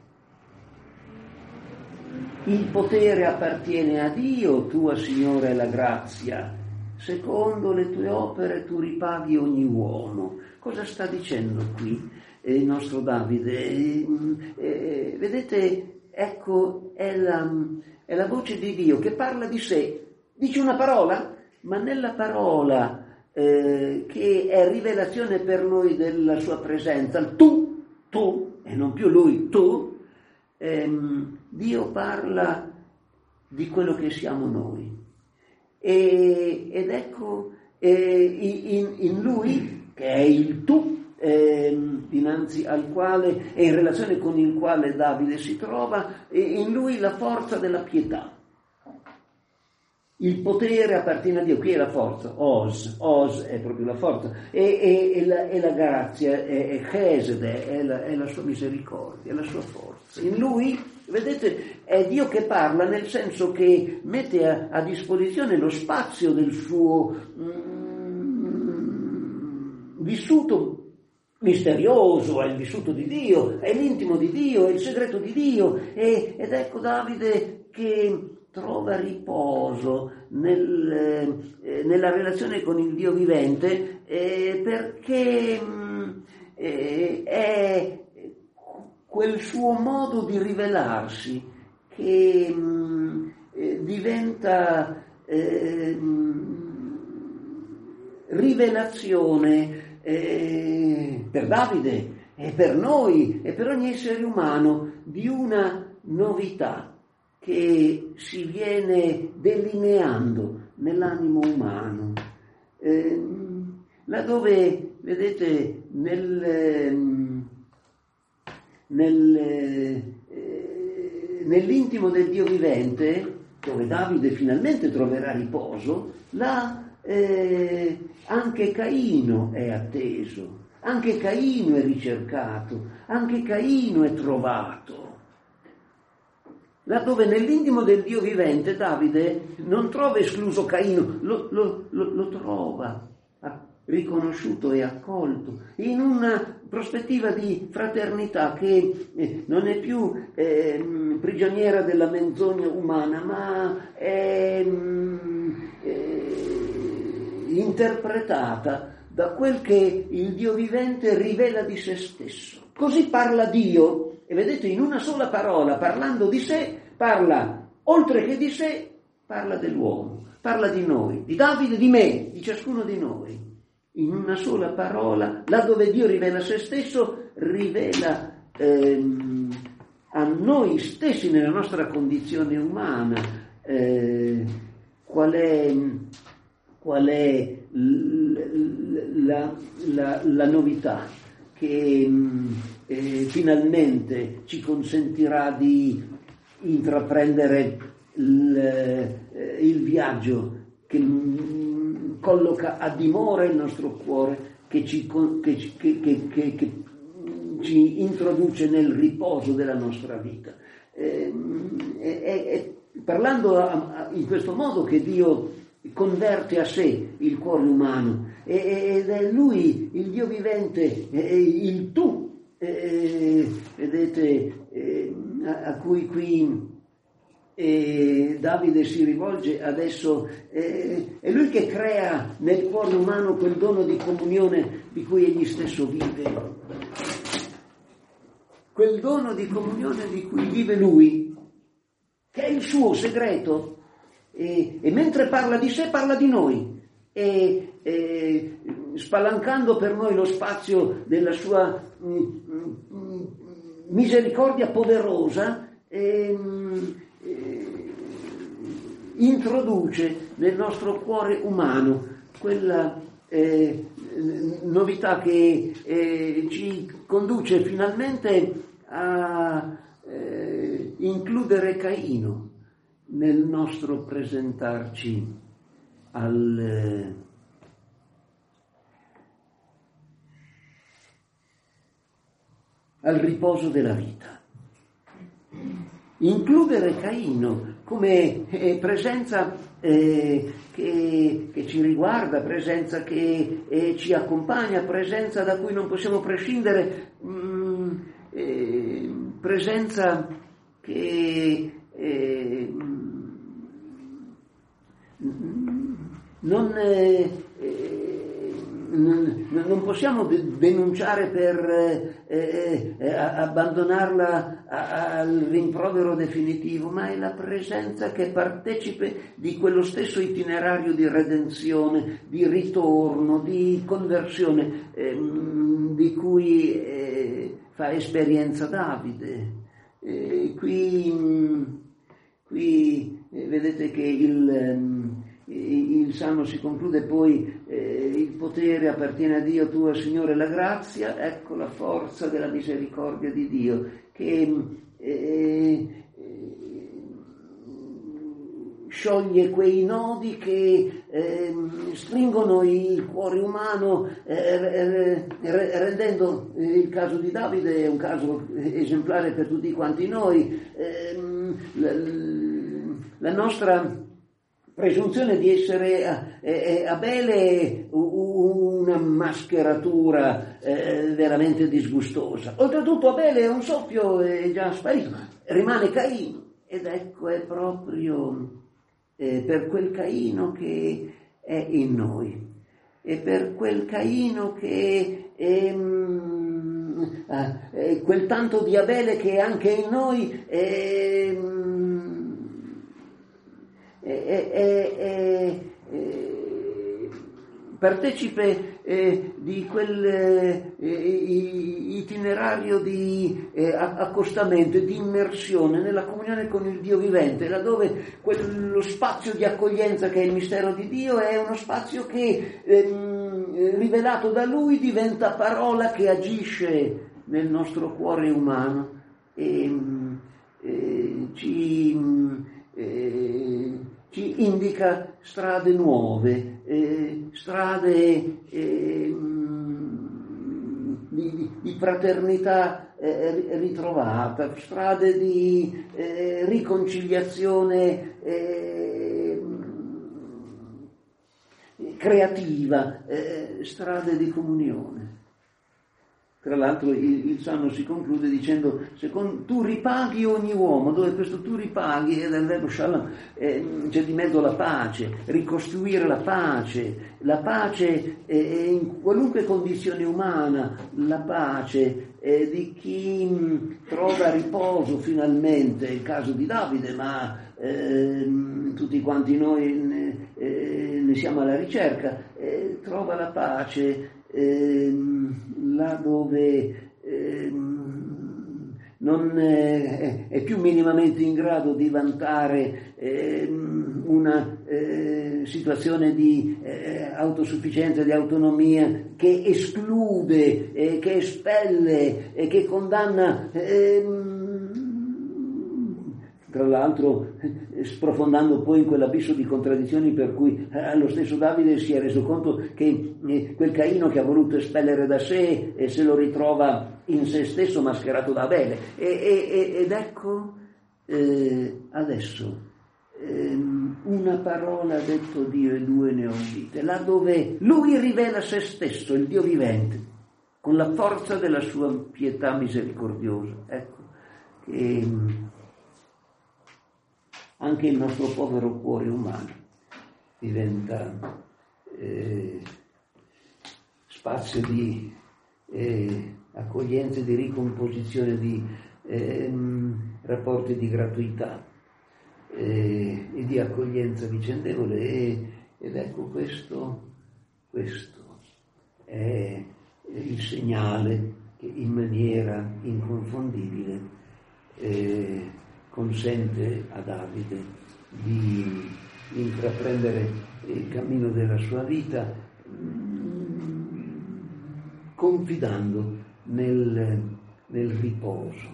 [SPEAKER 1] Il potere appartiene a Dio, tua Signore è la grazia. Secondo le tue opere tu ripaghi ogni uomo. Cosa sta dicendo qui eh, il nostro Davide? Eh, eh, vedete, ecco, è la, è la voce di Dio che parla di sé. Dice una parola, ma nella parola eh, che è rivelazione per noi della sua presenza, il tu, tu, e non più lui, tu, ehm, Dio parla di quello che siamo noi. E, ed ecco eh, in, in lui, che è il tu, eh, dinanzi al quale e in relazione con il quale Davide si trova, e in lui la forza della pietà. Il potere appartiene a Dio, qui è la forza, os, os è proprio la forza, e, e, e, la, e la grazia, è, è chesed, è la, è la sua misericordia, è la sua forza. In lui, vedete, è Dio che parla, nel senso che mette a, a disposizione lo spazio del suo mm, vissuto misterioso, è il vissuto di Dio, è l'intimo di Dio, è il segreto di Dio, e, ed ecco Davide che trova riposo nel, eh, nella relazione con il Dio vivente, eh, perché mh, eh, è quel suo modo di rivelarsi che mh, eh, diventa eh, rivelazione eh, per Davide e per noi e per ogni essere umano di una novità che si viene delineando nell'animo umano, eh, laddove, vedete, nel, nel, eh, nell'intimo del Dio vivente, dove Davide finalmente troverà riposo, là eh, anche Caino è atteso, anche Caino è ricercato, anche Caino è trovato. Laddove nell'intimo del Dio vivente Davide non trova escluso Caino, lo, lo, lo, lo trova riconosciuto e accolto in una prospettiva di fraternità che eh, non è più eh, prigioniera della menzogna umana, ma è eh, interpretata da quel che il Dio vivente rivela di se stesso. Così parla Dio. E vedete, in una sola parola, parlando di sé, parla, oltre che di sé, parla dell'uomo, parla di noi, di Davide, di me, di ciascuno di noi. In una sola parola, laddove Dio rivela se stesso, rivela ehm, a noi stessi, nella nostra condizione umana, eh, qual è, qual è la, la, la novità che eh, finalmente ci consentirà di intraprendere il, eh, il viaggio che mh, colloca a dimora il nostro cuore, che ci, che, che, che, che, che ci introduce nel riposo della nostra vita. Eh, è, è parlando a, a, in questo modo che Dio converte a sé il cuore umano, ed è Lui, il Dio vivente, il tu, eh, vedete, eh, a cui qui eh, Davide si rivolge adesso, eh, è Lui che crea nel cuore umano quel dono di comunione di cui egli stesso vive, quel dono di comunione di cui vive Lui, che è il suo segreto, e, e mentre parla di sé parla di noi, e, e spalancando per noi lo spazio della sua mh, misericordia poderosa, eh, eh, introduce nel nostro cuore umano quella eh, novità che eh, ci conduce finalmente a eh, includere Caino nel nostro presentarci al, eh, al riposo della vita. Includere Caino come eh, presenza eh, che, che ci riguarda, presenza che eh, ci accompagna, presenza da cui non possiamo prescindere, mh, eh, presenza che eh, non, eh, eh, non possiamo denunciare per eh, eh, abbandonarla al rimprovero definitivo, ma è la presenza che partecipe di quello stesso itinerario di redenzione, di ritorno, di conversione eh, di cui eh, fa esperienza Davide. Eh, qui qui eh, vedete che il Il Salmo si conclude poi, eh, il potere appartiene a Dio, tua Signore la grazia, ecco la forza della misericordia di Dio, che eh, eh, scioglie quei nodi che eh, stringono il cuore umano, eh, rendendo il caso di Davide un caso esemplare per tutti quanti noi. Eh, la, la nostra presunzione di essere eh, Abele una mascheratura eh, veramente disgustosa. Oltretutto Abele è un soffio e già sparito, rimane Caino, ed ecco è proprio eh, per quel Caino che è in noi, e per quel Caino che è, mm, eh, quel tanto di Abele che è anche in noi è, è, è, è, è partecipe eh, di quel eh, itinerario di eh, accostamento e di immersione nella comunione con il Dio vivente, laddove quello spazio di accoglienza che è il mistero di Dio è uno spazio che eh, rivelato da Lui diventa parola che agisce nel nostro cuore umano e eh, ci eh, ci indica strade nuove, eh, strade eh, di, di fraternità eh, ritrovata, strade di eh, riconciliazione eh, creativa, eh, strade di comunione. Tra l'altro il, il Salmo si conclude dicendo secondo, tu ripaghi ogni uomo, dove questo tu ripaghi è del verbo shalom, eh, c'è di mezzo la pace, ricostruire la pace, la pace eh, in qualunque condizione umana, la pace eh, di chi mh, trova riposo finalmente, è il caso di Davide, ma eh, tutti quanti noi ne, eh, ne siamo alla ricerca, eh, trova la pace Ehm, là dove ehm, non è, è più minimamente in grado di vantare ehm, una eh, situazione di eh, autosufficienza, di autonomia che esclude, eh, che espelle e che condanna, ehm, tra l'altro sprofondando poi in quell'abisso di contraddizioni per cui eh, lo stesso Davide si è reso conto che eh, quel Caino che ha voluto espellere da sé eh, se lo ritrova in se stesso mascherato da Abele e, e, ed ecco eh, adesso eh, una parola ha detto Dio e due ne ho udite, là dove lui rivela se stesso, il Dio vivente, con la forza della sua pietà misericordiosa, ecco che anche il nostro povero cuore umano diventa eh, spazio di eh, accoglienza, di ricomposizione, di eh, rapporti di gratuità eh, e di accoglienza vicendevole. E, ed ecco questo, questo è il segnale che in maniera inconfondibile eh, consente a Davide di intraprendere il cammino della sua vita mh, confidando nel, nel riposo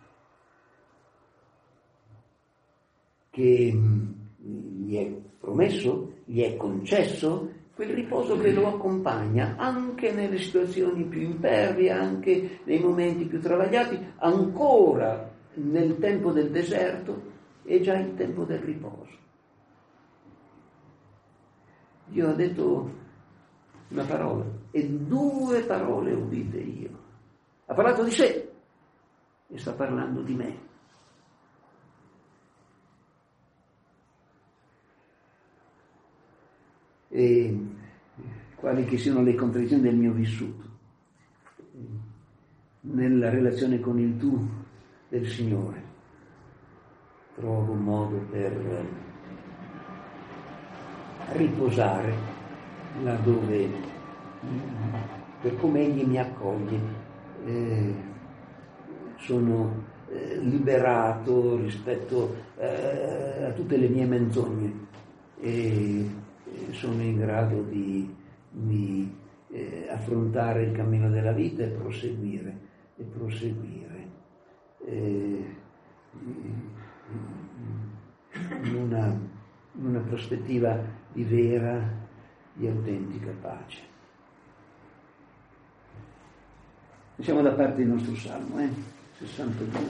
[SPEAKER 1] che mh, gli è promesso, gli è concesso, quel riposo che lo accompagna anche nelle situazioni più impervie, anche nei momenti più travagliati, ancora nel tempo del deserto è già il tempo del riposo. Dio ha detto una parola e due parole udite io. Ha parlato di sé e sta parlando di me. E quali che siano le contraddizioni del mio vissuto nella relazione con il tu del Signore, trovo un modo per riposare laddove, per come Egli mi accoglie, eh, sono eh, liberato rispetto eh, a tutte le mie menzogne e sono in grado di, di eh, affrontare il cammino della vita e proseguire, e proseguire eh, in, una, in una prospettiva di vera, di autentica pace. Siamo da parte del nostro Salmo, eh? sessantadue.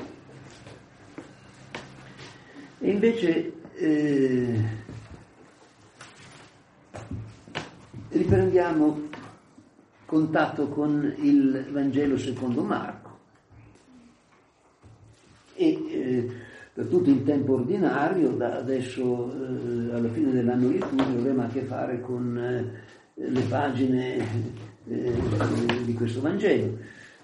[SPEAKER 1] E invece eh, riprendiamo contatto con il Vangelo secondo Marco e eh, per tutto il tempo ordinario, da adesso eh, alla fine dell'anno liturgico, avremo a che fare con eh, le pagine eh, di questo Vangelo.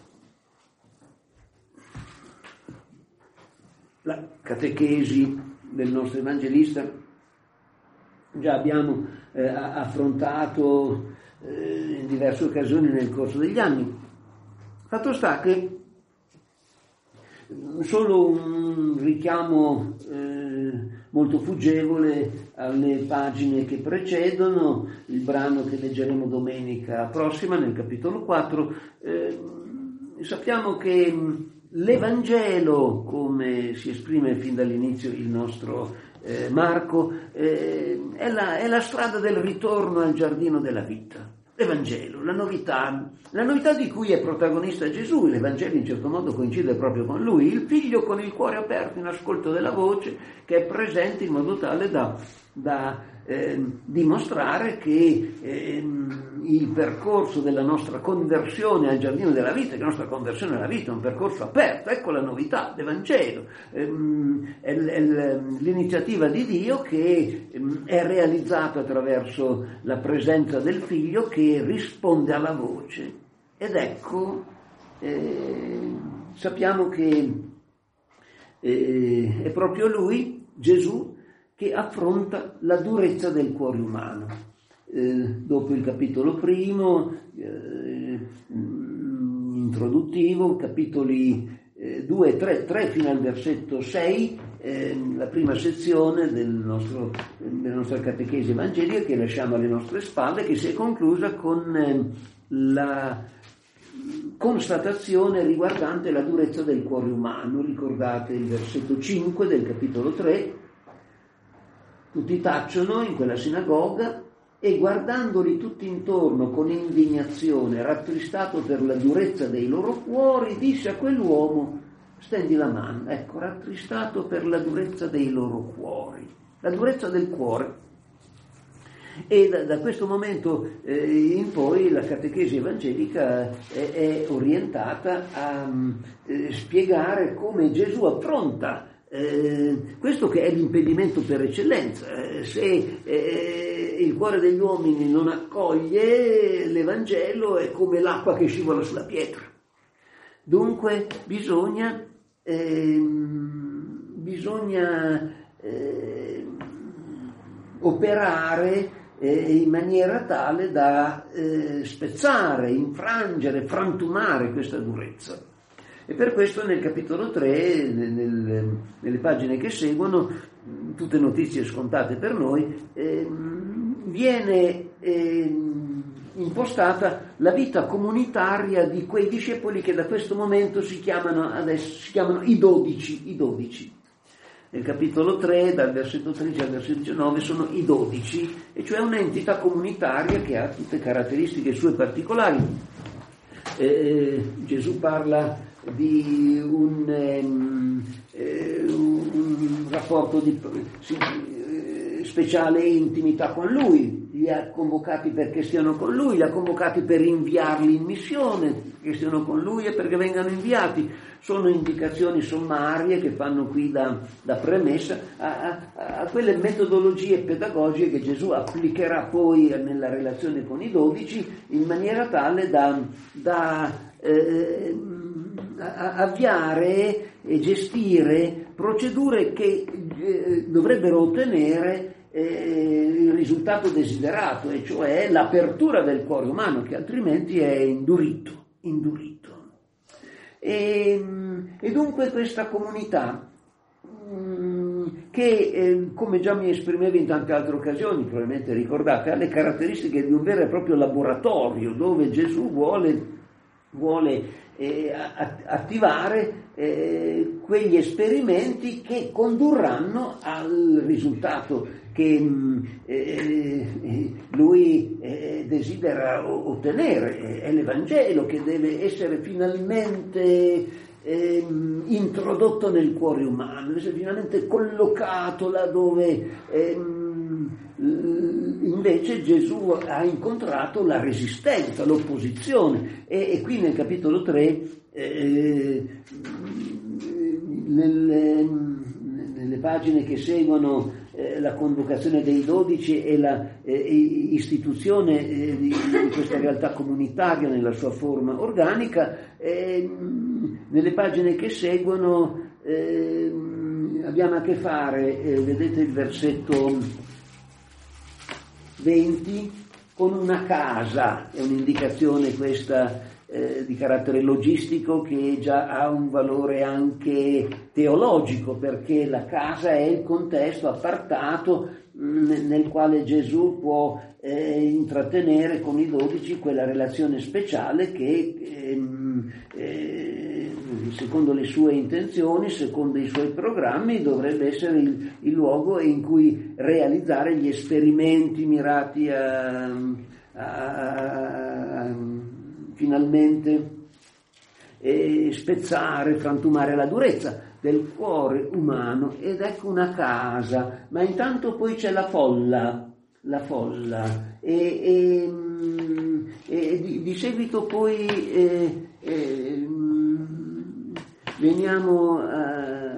[SPEAKER 1] La catechesi del nostro evangelista già abbiamo eh, affrontato eh, in diverse occasioni nel corso degli anni. Fatto sta che solo un richiamo eh, molto fuggevole alle pagine che precedono il brano che leggeremo domenica prossima nel capitolo quattro. Eh, sappiamo che l'Evangelo, come si esprime fin dall'inizio il nostro Eh, Marco, eh, è, la, è la strada del ritorno al giardino della vita. L'Evangelo, la novità, la novità di cui è protagonista Gesù. L'Evangelo in certo modo coincide proprio con lui, il figlio con il cuore aperto in ascolto della voce, che è presente in modo tale da, da eh, dimostrare che eh, il percorso della nostra conversione al giardino della vita, che la nostra conversione alla vita è un percorso aperto. Ecco la novità dell'Evangelo, ehm, è, è l'iniziativa di Dio che ehm, è realizzata attraverso la presenza del figlio che risponde alla voce. Ed ecco, eh, sappiamo che eh, è proprio lui, Gesù, che affronta la durezza del cuore umano. Eh, dopo il capitolo primo, eh, introduttivo, capitoli eh, due, tre, tre fino al versetto sei, eh, la prima sezione del nostro, della nostra catechesi evangelica che lasciamo alle nostre spalle, che si è conclusa con eh, la constatazione riguardante la durezza del cuore umano. Ricordate il versetto cinque del capitolo tre. Tutti tacciono in quella sinagoga e guardandoli tutti intorno con indignazione, rattristato per la durezza dei loro cuori, disse a quell'uomo: stendi la mano. Ecco, rattristato per la durezza dei loro cuori, la durezza del cuore. E da, da questo momento eh, in poi la catechesi evangelica è, è orientata a eh, spiegare come Gesù affronta Eh, questo che è l'impedimento per eccellenza. Eh, se eh, il cuore degli uomini non accoglie l'Evangelo, è come l'acqua che scivola sulla pietra. Dunque bisogna eh, bisogna eh, operare eh, in maniera tale da eh, spezzare, infrangere, frantumare questa durezza. E per questo nel capitolo tre, nel, nelle pagine che seguono, tutte notizie scontate per noi, eh, viene eh, impostata la vita comunitaria di quei discepoli che da questo momento si chiamano, adesso, si chiamano i dodici, i dodici. Nel capitolo tre, dal versetto tredici al versetto diciannove, sono i dodici, e cioè un'entità comunitaria che ha tutte caratteristiche sue particolari. Eh, Gesù parla di un, um, eh, un rapporto di, sì, eh, speciale e intimità con Lui, li ha convocati perché stiano con Lui, li ha convocati per inviarli in missione, che stiano con Lui e perché vengano inviati. Sono indicazioni sommarie che fanno qui da, da premessa a, a, a quelle metodologie pedagogiche che Gesù applicherà poi nella relazione con i dodici in maniera tale da, da eh, avviare e gestire procedure che eh, dovrebbero ottenere eh, il risultato desiderato, e cioè l'apertura del cuore umano, che altrimenti è indurito, indurito. E, e dunque questa comunità che, eh, come già mi esprimevo in tante altre occasioni, probabilmente ricordate, ha le caratteristiche di un vero e proprio laboratorio dove Gesù vuole, vuole eh, attivare eh, quegli esperimenti che condurranno al risultato che eh, lui eh, desidera ottenere. È l'Evangelo che deve essere finalmente eh, introdotto nel cuore umano, deve essere finalmente collocato là dove eh, invece Gesù ha incontrato la resistenza, l'opposizione, e, e qui nel capitolo tre eh, nelle, nelle pagine che seguono eh, la convocazione dei dodici e la eh, istituzione eh, di, di questa realtà comunitaria nella sua forma organica, eh, nelle pagine che seguono eh, abbiamo a che fare, eh, vedete il versetto venti, con una casa. È un'indicazione questa eh, di carattere logistico che già ha un valore anche teologico, perché la casa è il contesto appartato mh, nel quale Gesù può eh, intrattenere con i dodici quella relazione speciale che ehm, eh, secondo le sue intenzioni, secondo i suoi programmi, dovrebbe essere il, il luogo in cui realizzare gli esperimenti mirati a, a, a, a finalmente eh, spezzare, frantumare la durezza del cuore umano. Ed ecco una casa, ma intanto poi c'è la folla, la folla, e, e, e di, di seguito poi eh, eh, veniamo a,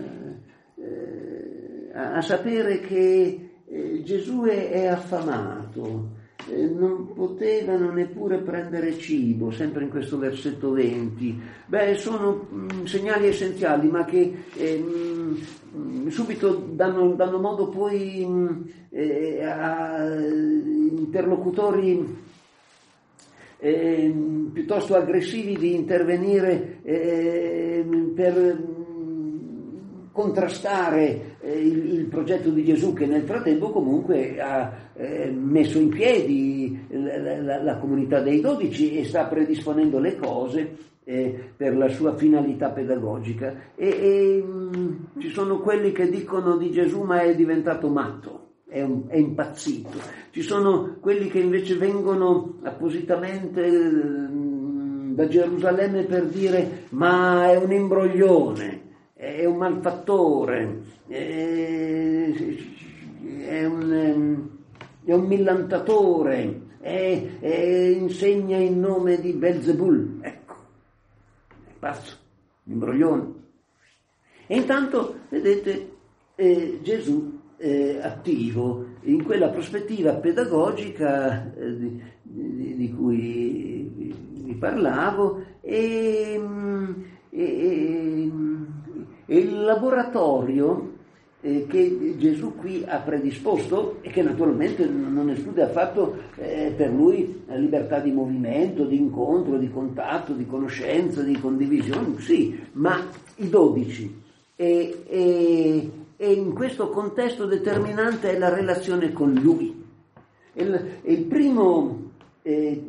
[SPEAKER 1] a, a sapere che eh, Gesù è, è affamato, eh, non potevano neppure prendere cibo, sempre in questo versetto venti. Beh, sono mh, segnali essenziali, ma che eh, mh, subito danno, danno modo poi mh, eh, a interlocutori Eh, piuttosto aggressivi di intervenire eh, per mh, contrastare eh, il, il progetto di Gesù, che nel frattempo comunque ha eh, messo in piedi la, la, la comunità dei dodici e sta predisponendo le cose eh, per la sua finalità pedagogica. E, e mh, ci sono quelli che dicono di Gesù: ma è diventato matto, È, un, è impazzito. Ci sono quelli che invece vengono appositamente eh, da Gerusalemme per dire: ma è un imbroglione, è un malfattore, è, è, un, è un millantatore, è, è, insegna in nome di Belzebul. Ecco, è pazzo, un imbroglione. E intanto, vedete, eh, Gesù Eh, attivo in quella prospettiva pedagogica eh, di, di, di cui vi, vi parlavo, e, e, e il laboratorio eh, che Gesù qui ha predisposto e che naturalmente non esclude affatto eh, per lui la libertà di movimento, di incontro, di contatto, di conoscenza, di condivisione, sì, ma i dodici. E, e, e in questo contesto determinante è la relazione con lui. Il, il primo eh,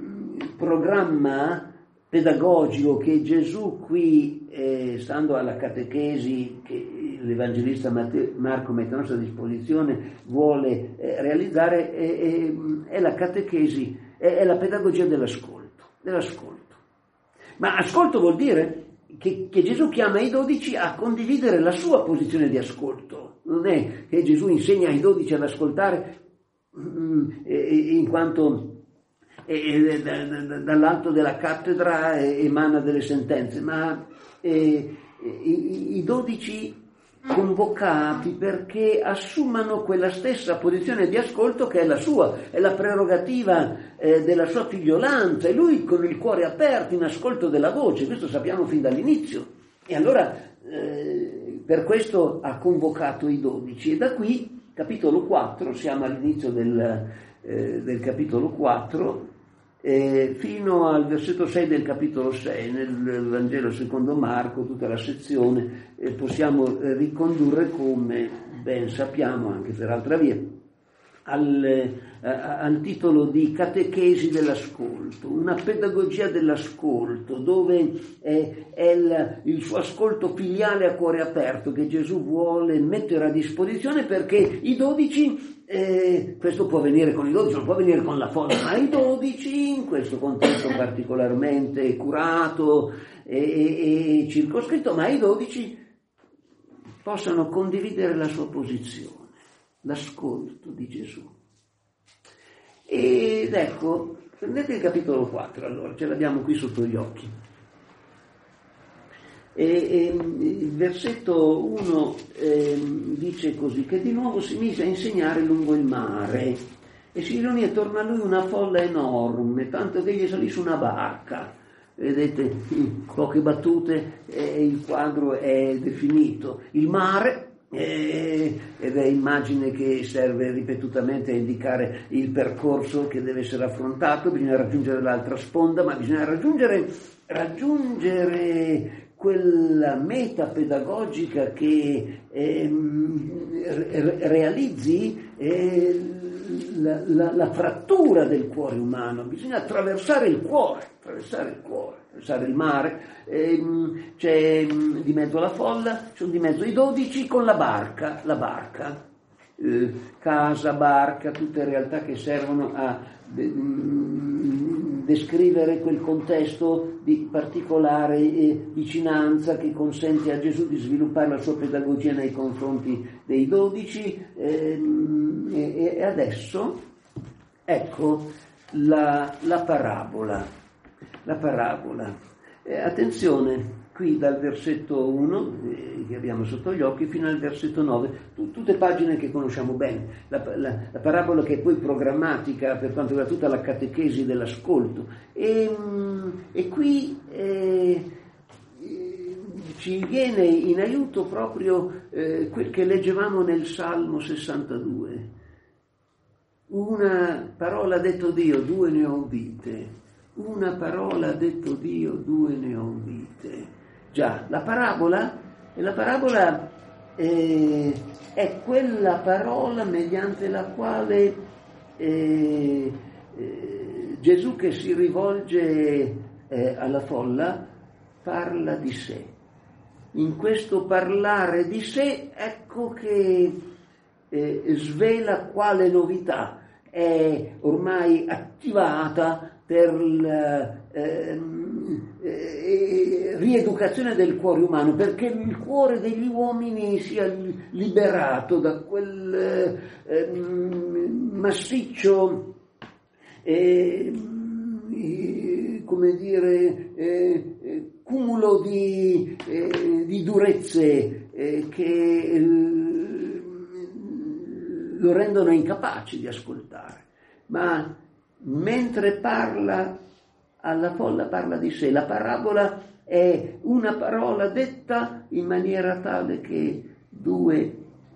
[SPEAKER 1] programma pedagogico che Gesù qui, eh, stando alla catechesi che l'Evangelista Matteo, Marco mette a nostra disposizione, vuole eh, realizzare, è, è, è la catechesi, è, è la pedagogia dell'ascolto, dell'ascolto. Ma ascolto vuol dire che, che Gesù chiama i dodici a condividere la sua posizione di ascolto. Non è che Gesù insegna ai dodici ad ascoltare mm, in quanto E, da, da, dall'alto della cattedra emana delle sentenze, ma eh, i, i dodici convocati perché assumano quella stessa posizione di ascolto che è la sua, è la prerogativa eh, della sua figliolanza, e lui con il cuore aperto in ascolto della voce, questo sappiamo fin dall'inizio. E allora eh, per questo ha convocato i dodici, e da qui capitolo quattro, siamo all'inizio del, eh, del capitolo quattro, Eh, fino al versetto sei del capitolo sei, nel Vangelo secondo Marco, tutta la sezione eh, possiamo eh, ricondurre, come ben sappiamo anche per altra via, al, eh, al titolo di catechesi dell'ascolto, una pedagogia dell'ascolto, dove è, è il, il suo ascolto filiale a cuore aperto che Gesù vuole mettere a disposizione, perché i dodici, Eh, questo può avvenire con i dodici, non può avvenire con la folla, ma i dodici, in questo contesto particolarmente curato e, e, e circoscritto, ma i dodici possano condividere la sua posizione, l'ascolto di Gesù. Ed ecco, prendete il capitolo quattro, allora, ce l'abbiamo qui sotto gli occhi. E, e, il versetto uno eh, dice così: che di nuovo si mise a insegnare lungo il mare, e si riunì attorno a lui una folla enorme, tanto che gli salì su una barca. Vedete, in poche battute eh, il quadro è definito. Il mare, eh, ed è immagine che serve ripetutamente a indicare il percorso che deve essere affrontato. Bisogna raggiungere l'altra sponda, ma bisogna raggiungere raggiungere quella meta pedagogica che eh, realizzi eh, la, la, la frattura del cuore umano. Bisogna attraversare il cuore, attraversare il cuore, attraversare il mare. Eh, c'è di mezzo la folla, sono di mezzo i dodici con la barca, la barca, eh, casa, barca, tutte realtà che servono a descrivere quel contesto di particolare eh, vicinanza che consente a Gesù di sviluppare la sua pedagogia nei confronti dei dodici. ehm, e, e adesso ecco la, la parabola la parabola eh, attenzione, qui dal versetto uno eh, che abbiamo sotto gli occhi fino al versetto nove, tu, tutte pagine che conosciamo bene, la, la, la parabola che è poi programmatica per quanto riguarda tutta la catechesi dell'ascolto, e, e qui eh, ci viene in aiuto proprio eh, quel che leggevamo nel Salmo sessantadue: una parola ha detto Dio, due ne ho udite. Una parola ha detto Dio, due ne ho udite. Già, la parabola, la parabola eh, è quella parola mediante la quale eh, eh, Gesù, che si rivolge eh, alla folla, parla di sé. In questo parlare di sé, ecco che eh, svela quale novità è ormai attivata per la eh, eh, rieducazione del cuore umano, perché il cuore degli uomini sia liberato da quel eh, massiccio eh, come dire eh, cumulo di, eh, di durezze eh, che eh, lo rendono incapaci di ascoltare. Ma mentre parla alla folla, parla di sé. La parabola è una parola detta in maniera tale che due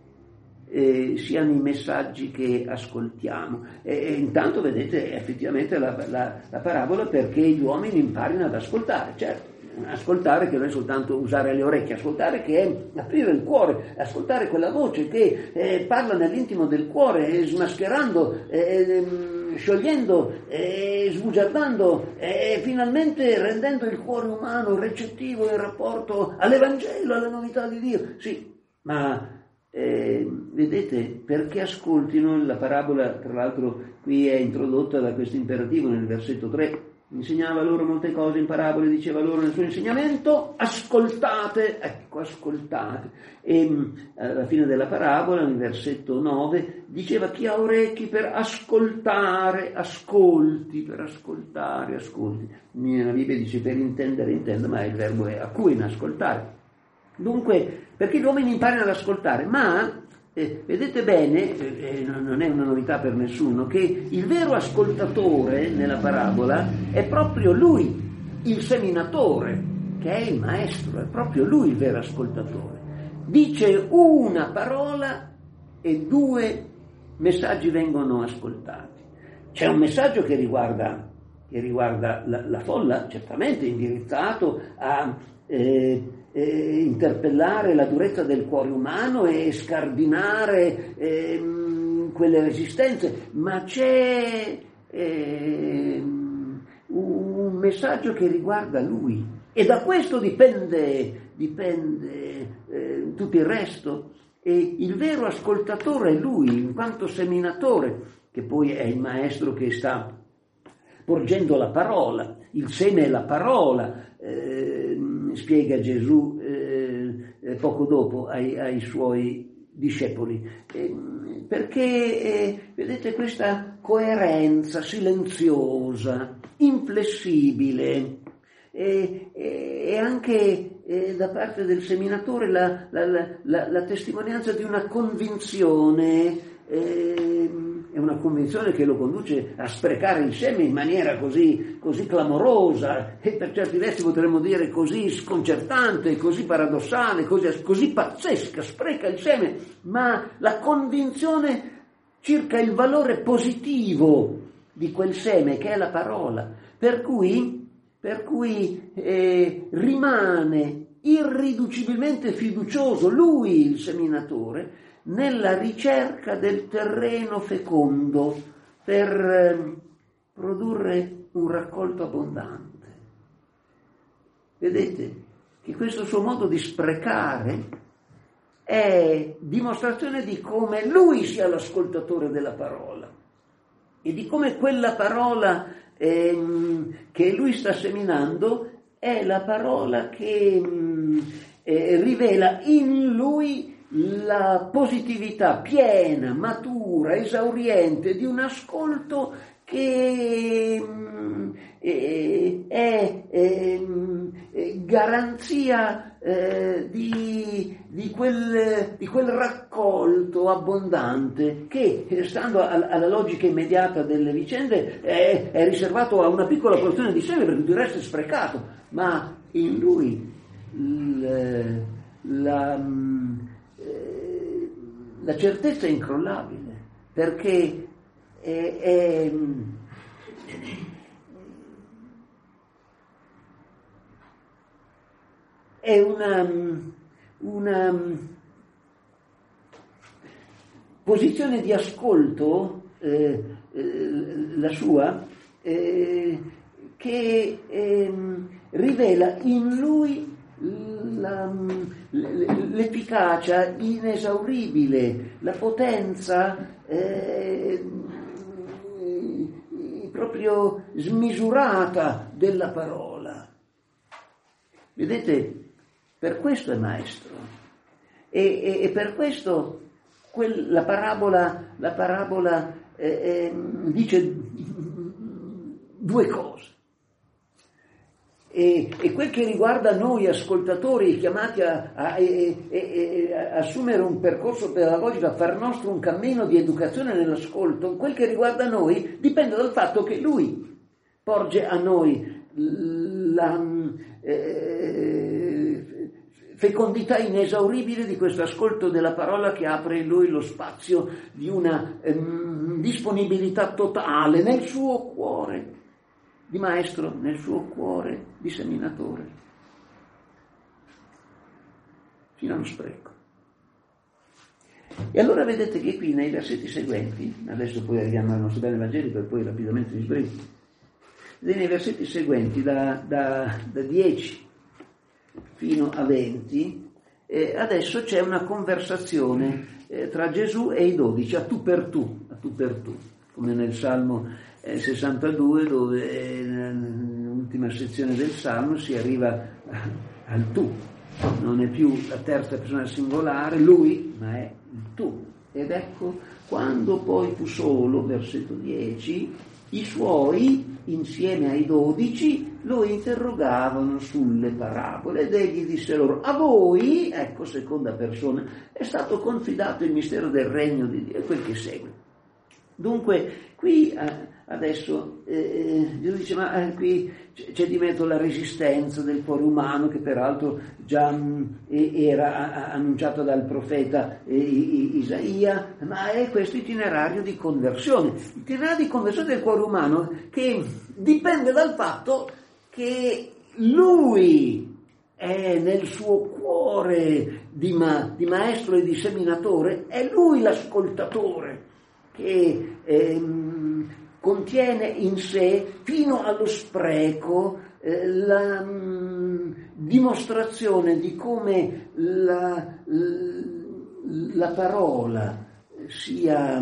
[SPEAKER 1] eh, siano i messaggi che ascoltiamo. E, e intanto vedete effettivamente la, la, la parabola perché gli uomini imparino ad ascoltare, certo. Ascoltare che non è soltanto usare le orecchie, ascoltare che è aprire il cuore, ascoltare quella voce che eh, parla nell'intimo del cuore, eh, smascherando, eh, sciogliendo, eh, sbugiardando e eh, finalmente rendendo il cuore umano recettivo in rapporto all'Evangelo, alle novità di Dio. Sì, ma eh, vedete, perché ascoltino, la parabola tra l'altro qui è introdotta da questo imperativo nel versetto tre, insegnava loro molte cose in parabole, diceva loro nel suo insegnamento, ascoltate, ecco, ascoltate. E alla fine della parabola, nel versetto nove, diceva chi ha orecchi per ascoltare, ascolti, per ascoltare, ascolti. Nella Bibbia dice per intendere, intende, ma il verbo è a cui in ascoltare. Dunque, perché gli uomini imparano ad ascoltare, ma Eh, vedete bene, eh, non è una novità per nessuno, che il vero ascoltatore nella parabola è proprio lui, il seminatore, che è il maestro, è proprio lui il vero ascoltatore. Dice una parola e due messaggi vengono ascoltati. C'è un messaggio che riguarda, che riguarda la, la folla, certamente indirizzato a eh, Eh, interpellare la durezza del cuore umano e scardinare eh, quelle resistenze, ma c'è eh, un messaggio che riguarda lui e da questo dipende, dipende eh, tutto il resto. E il vero ascoltatore è lui, in quanto seminatore, che poi è il maestro che sta porgendo la parola, il seme è la parola, eh, spiega Gesù eh, poco dopo ai, ai suoi discepoli, eh, perché eh, vedete questa coerenza silenziosa, inflessibile, e, e, e anche eh, da parte del seminatore la, la, la, la testimonianza di una convinzione, eh, è una convinzione che lo conduce a sprecare il seme in maniera così, così clamorosa e per certi versi potremmo dire così sconcertante, così paradossale, così, così pazzesca, spreca il seme, ma la convinzione circa il valore positivo di quel seme che è la parola, per cui, per cui eh, rimane irriducibilmente fiducioso lui, il seminatore, nella ricerca del terreno fecondo per eh, produrre un raccolto abbondante. Vedete che questo suo modo di sprecare è dimostrazione di come lui sia l'ascoltatore della parola e di come quella parola ehm, che lui sta seminando è la parola che mh, eh, rivela in lui la positività piena, matura, esauriente di un ascolto che mm, è, è, è, è garanzia eh, di, di, quel, di quel raccolto abbondante che, stando alla, alla logica immediata delle vicende, è, è riservato a una piccola porzione di seme perché tutto il resto è sprecato, ma in lui l, la La certezza è incrollabile, perché è, è, è una, una posizione di ascolto, eh, eh, la sua, eh, che eh, rivela in lui La, l'efficacia inesauribile, la potenza eh, proprio smisurata della parola. Vedete, per questo è maestro e, e, e per questo quel, la parabola, la parabola eh, eh, dice due cose. E, e quel che riguarda noi ascoltatori chiamati a, a, a, a, a assumere un percorso pedagogico, a far nostro un cammino di educazione nell'ascolto, quel che riguarda noi dipende dal fatto che lui porge a noi la, eh, fecondità inesauribile di questo ascolto della parola che apre in lui lo spazio di una ehm, disponibilità totale nel suo cuore di maestro, nel suo cuore di seminatore, fino allo spreco. E allora vedete che qui nei versetti seguenti, adesso poi arriviamo al nostro bene evangelico e poi rapidamente vi sbrighi, nei versetti seguenti da, da, da dieci fino a venti, eh, adesso c'è una conversazione eh, tra Gesù e i dodici, a tu per tu, a tu per tu, come nel Salmo eh, sessantadue, dove eh, nell'ultima sezione del Salmo si arriva al tu, non è più la terza persona singolare, lui, ma è il tu. Ed ecco, quando poi fu solo, versetto dieci, i suoi, insieme ai dodici, lo interrogavano sulle parabole ed egli disse loro: a voi, ecco seconda persona, è stato confidato il mistero del regno di Dio, e quel che segue. Dunque qui eh, adesso eh, Gesù dice: ma eh, qui c'è di mezzo la resistenza del cuore umano, che peraltro già mh, era a, annunciato dal profeta eh, Isaia, ma è questo itinerario di conversione, itinerario di conversione del cuore umano che dipende dal fatto che lui è nel suo cuore di, ma, di maestro e di seminatore, è lui l'ascoltatore che ehm, contiene in sé fino allo spreco eh, la mh, dimostrazione di come la, la parola sia,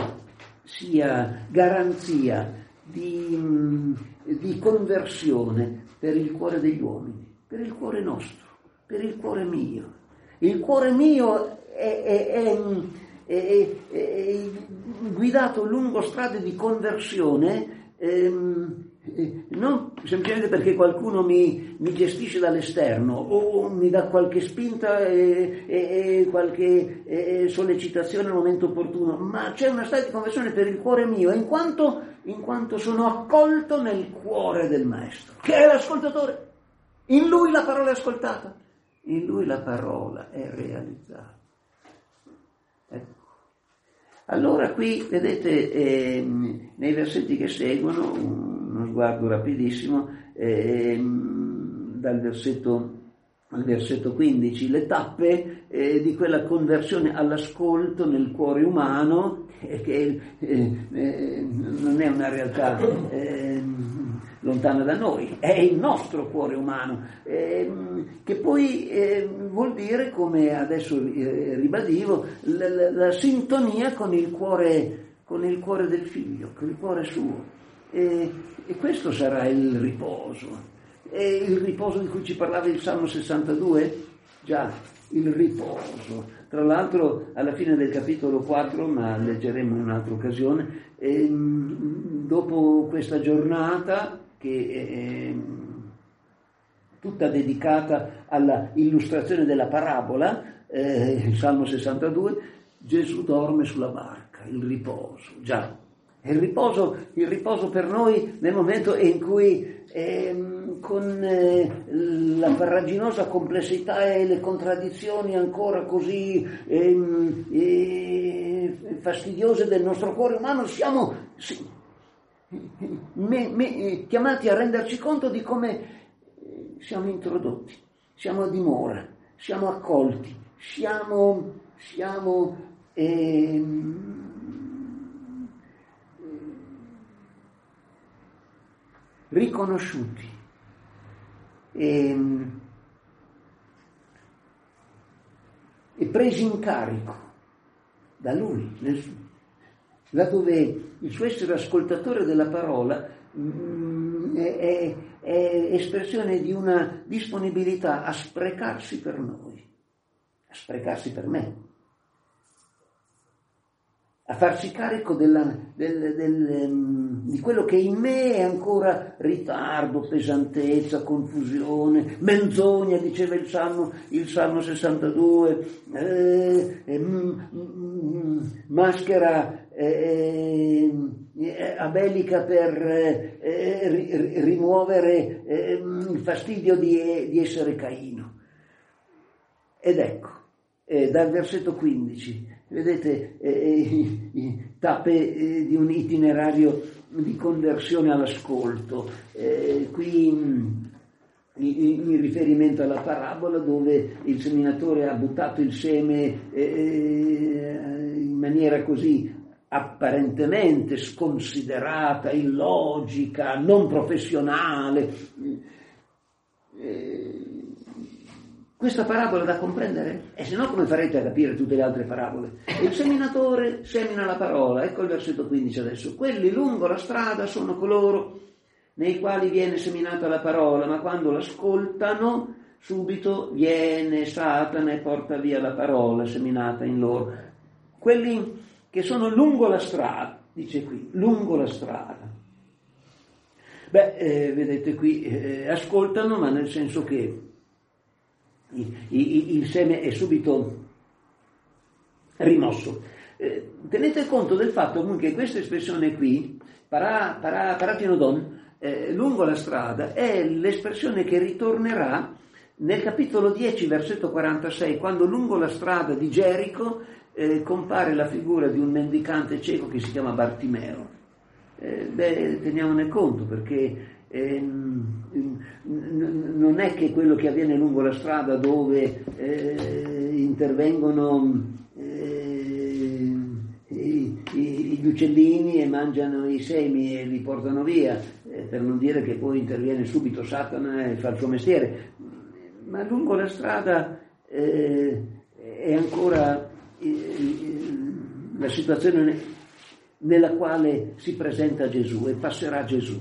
[SPEAKER 1] sia garanzia di, di conversione per il cuore degli uomini, per il cuore nostro, per il cuore mio. Il cuore mio è, è, è E, e, e, guidato lungo strade di conversione ehm, eh, non semplicemente perché qualcuno mi, mi gestisce dall'esterno o mi dà qualche spinta e, e, e qualche e, sollecitazione al momento opportuno, ma c'è una strada di conversione per il cuore mio in quanto, in quanto sono accolto nel cuore del maestro, che è l'ascoltatore. In lui la parola è ascoltata, in lui la parola è realizzata. Ecco. Allora qui vedete eh, nei versetti che seguono, uno sguardo rapidissimo, eh, dal versetto al versetto quindici, le tappe eh, di quella conversione all'ascolto nel cuore umano, eh, che eh, eh, non è una realtà eh, lontana da noi, è il nostro cuore umano, eh, che poi eh, vuol dire, come adesso eh, ribadivo, la, la, la sintonia con il cuore, con il cuore del figlio, con il cuore suo, e, e questo sarà il riposo. E il riposo di cui ci parlava il Salmo sessantadue? Già, il riposo. Tra l'altro alla fine del capitolo quattro, ma leggeremo in un'altra occasione, ehm, dopo questa giornata che è tutta dedicata alla illustrazione della parabola, eh, il Salmo sessantadue, Gesù dorme sulla barca, il riposo, già. Il riposo, il riposo per noi nel momento in cui ehm, con eh, la farraginosa complessità e le contraddizioni ancora così ehm, eh, fastidiose del nostro cuore umano siamo sì, me, me, chiamati a renderci conto di come siamo introdotti, siamo a dimora, siamo accolti, siamo, siamo ehm, riconosciuti e, e presi in carico da Lui, nel, laddove il suo essere ascoltatore della parola mh, è, è, è espressione di una disponibilità a sprecarsi per noi, a sprecarsi per me, a farsi carico della, del, del, um, di quello che in me è ancora ritardo, pesantezza, confusione, menzogna, diceva il Salmo, il Salmo sessantadue, eh, eh, m, m, maschera eh, eh, abelica per eh, ri, rimuovere eh, il fastidio di, di essere Caino. Ed ecco, eh, dal versetto quindici, vedete, eh, i, i tappe eh, di un itinerario di conversione all'ascolto. Eh, qui mh, in riferimento alla parabola dove il seminatore ha buttato il seme eh, in maniera così apparentemente sconsiderata, illogica, non professionale. Eh, questa parabola da comprendere? E se no come farete a capire tutte le altre parabole? Il seminatore semina la parola, ecco il versetto quindici adesso. Quelli lungo la strada sono coloro nei quali viene seminata la parola, ma quando l'ascoltano, subito viene Satana e porta via la parola seminata in loro. Quelli che sono lungo la strada, dice qui, lungo la strada. Beh, eh, vedete qui, eh, ascoltano, ma nel senso che il, il, il seme è subito rimosso. Eh, tenete conto del fatto che questa espressione qui, para, para, paratinodon, Eh, lungo la strada, è l'espressione che ritornerà nel capitolo dieci, versetto quarantasei, quando lungo la strada di Gerico eh, compare la figura di un mendicante cieco che si chiama Bartimeo. Eh, beh, teniamone conto, perché eh, n- n- non è che quello che avviene lungo la strada dove eh, intervengono eh, i, i, gli uccellini e mangiano i semi e li portano via, eh, per non dire che poi interviene subito Satana e fa il suo mestiere, ma lungo la strada eh, è ancora eh, la situazione nella quale si presenta Gesù e passerà Gesù.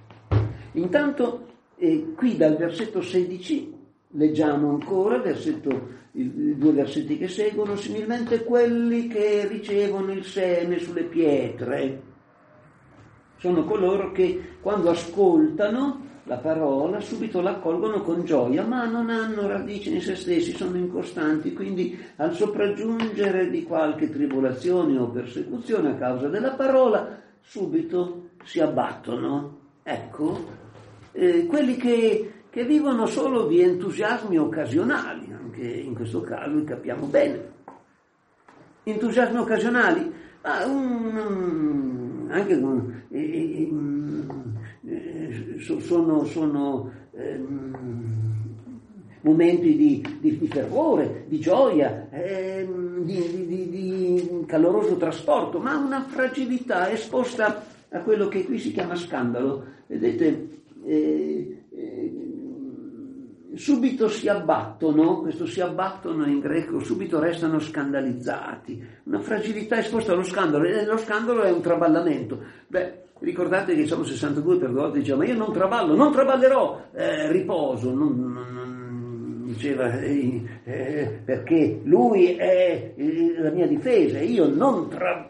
[SPEAKER 1] Intanto eh, qui dal versetto sedici leggiamo ancora versetto, i due versetti che seguono, similmente quelli che ricevono il seme sulle pietre sono coloro che quando ascoltano la parola subito la accolgono con gioia, ma non hanno radici in se stessi, sono incostanti, quindi al sopraggiungere di qualche tribolazione o persecuzione a causa della parola subito si abbattono. Ecco, eh, quelli che, che vivono solo di entusiasmi occasionali, anche in questo caso li capiamo bene. Entusiasmi occasionali, ma un, anche un, eh, eh, sono, sono eh, momenti di, di, di fervore, di gioia, eh, di, di, di caloroso trasporto, ma una fragilità esposta a quello che qui si chiama scandalo. Vedete, eh, eh, subito si abbattono, questo si abbattono in greco, subito restano scandalizzati, una fragilità esposta allo scandalo, e lo scandalo è un traballamento. Beh, ricordate che Salmo sessantadue per due volte diceva, ma io non traballo, non traballerò, eh, riposo, non, non, non, diceva, eh, eh, perché lui è eh, la mia difesa, io non tra,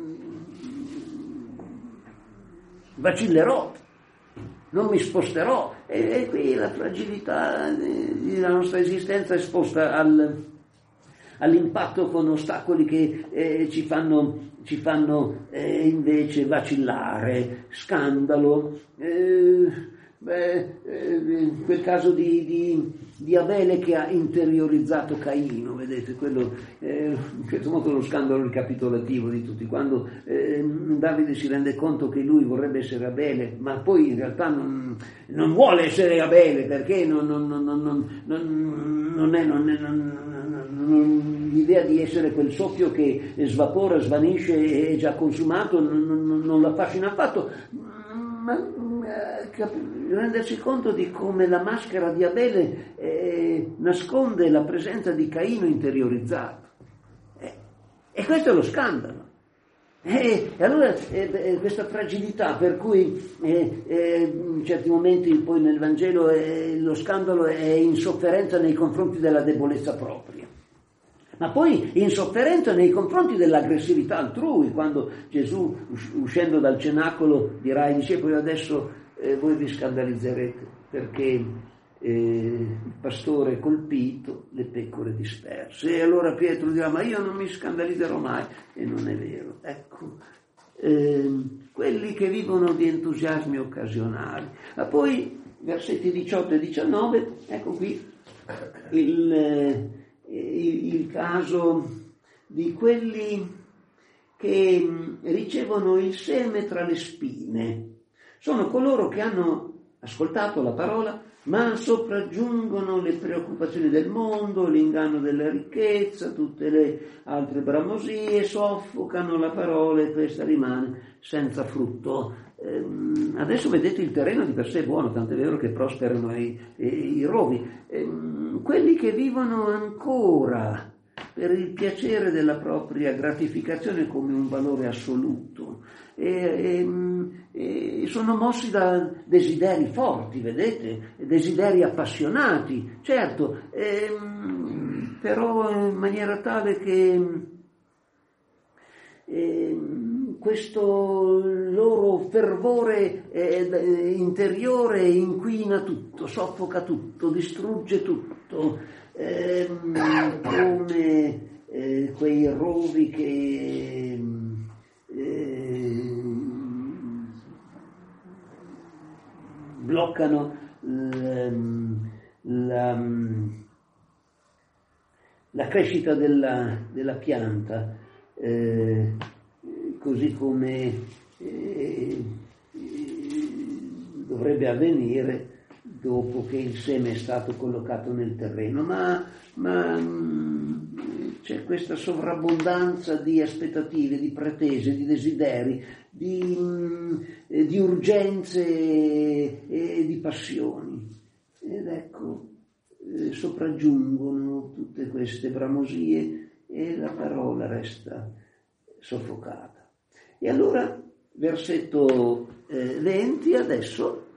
[SPEAKER 1] vacillerò, non mi sposterò. E, e qui la fragilità della nostra esistenza è esposta al, all'impatto con ostacoli che eh, ci fanno, ci fanno eh, invece vacillare, scandalo. Eh, beh, eh, quel caso di, di, di Abele che ha interiorizzato Caino, vedete, quello eh, in questo modo lo scandalo ricapitolativo di tutti, quando eh, Davide si rende conto che lui vorrebbe essere Abele, ma poi in realtà non, non vuole essere Abele, perché non, non, non, non, non, non è, non è non, non, l'idea di essere quel soffio che svapora, svanisce e è già consumato non, non, non lo affascina affatto, ma rendersi conto di come la maschera di Abele eh, nasconde la presenza di Caino interiorizzato. Eh, e questo è lo scandalo. E eh, allora eh, questa fragilità per cui eh, eh, in certi momenti poi nel Vangelo eh, lo scandalo è insofferenza nei confronti della debolezza propria, ma poi insofferenza nei confronti dell'aggressività altrui, quando Gesù uscendo dal cenacolo dirà ai discepoli, adesso eh, voi vi scandalizzerete perché eh, il pastore è colpito, le pecore disperse. E allora Pietro dirà, ma io non mi scandalizzerò mai. E non è vero. Ecco, eh, quelli che vivono di entusiasmi occasionali. Ma poi versetti diciotto e diciannove, ecco qui il... Eh, il, il caso di quelli che ricevono il seme tra le spine. Sono coloro che hanno ascoltato la parola, ma sopraggiungono le preoccupazioni del mondo, l'inganno della ricchezza, tutte le altre bramosie, soffocano la parola e questa rimane senza frutto. Ehm, adesso vedete il terreno di per sé è buono, tant'è vero che prosperano i, i, i rovi. Ehm, quelli che vivono ancora per il piacere della propria gratificazione come un valore assoluto, e, e, e sono mossi da desideri forti, vedete, desideri appassionati, certo, e, però in maniera tale che e, questo loro fervore eh, interiore inquina tutto, soffoca tutto, distrugge tutto, eh, come eh, quei rovi che eh, bloccano la, la, la crescita della, della pianta, eh, così come eh, dovrebbe avvenire dopo che il seme è stato collocato nel terreno, ma, ma mh, c'è questa sovrabbondanza di aspettative, di pretese, di desideri, di, mh, di urgenze e, e di passioni. Ed ecco, eh, sopraggiungono tutte queste bramosie e la parola resta soffocata. E allora, versetto eh, venti, adesso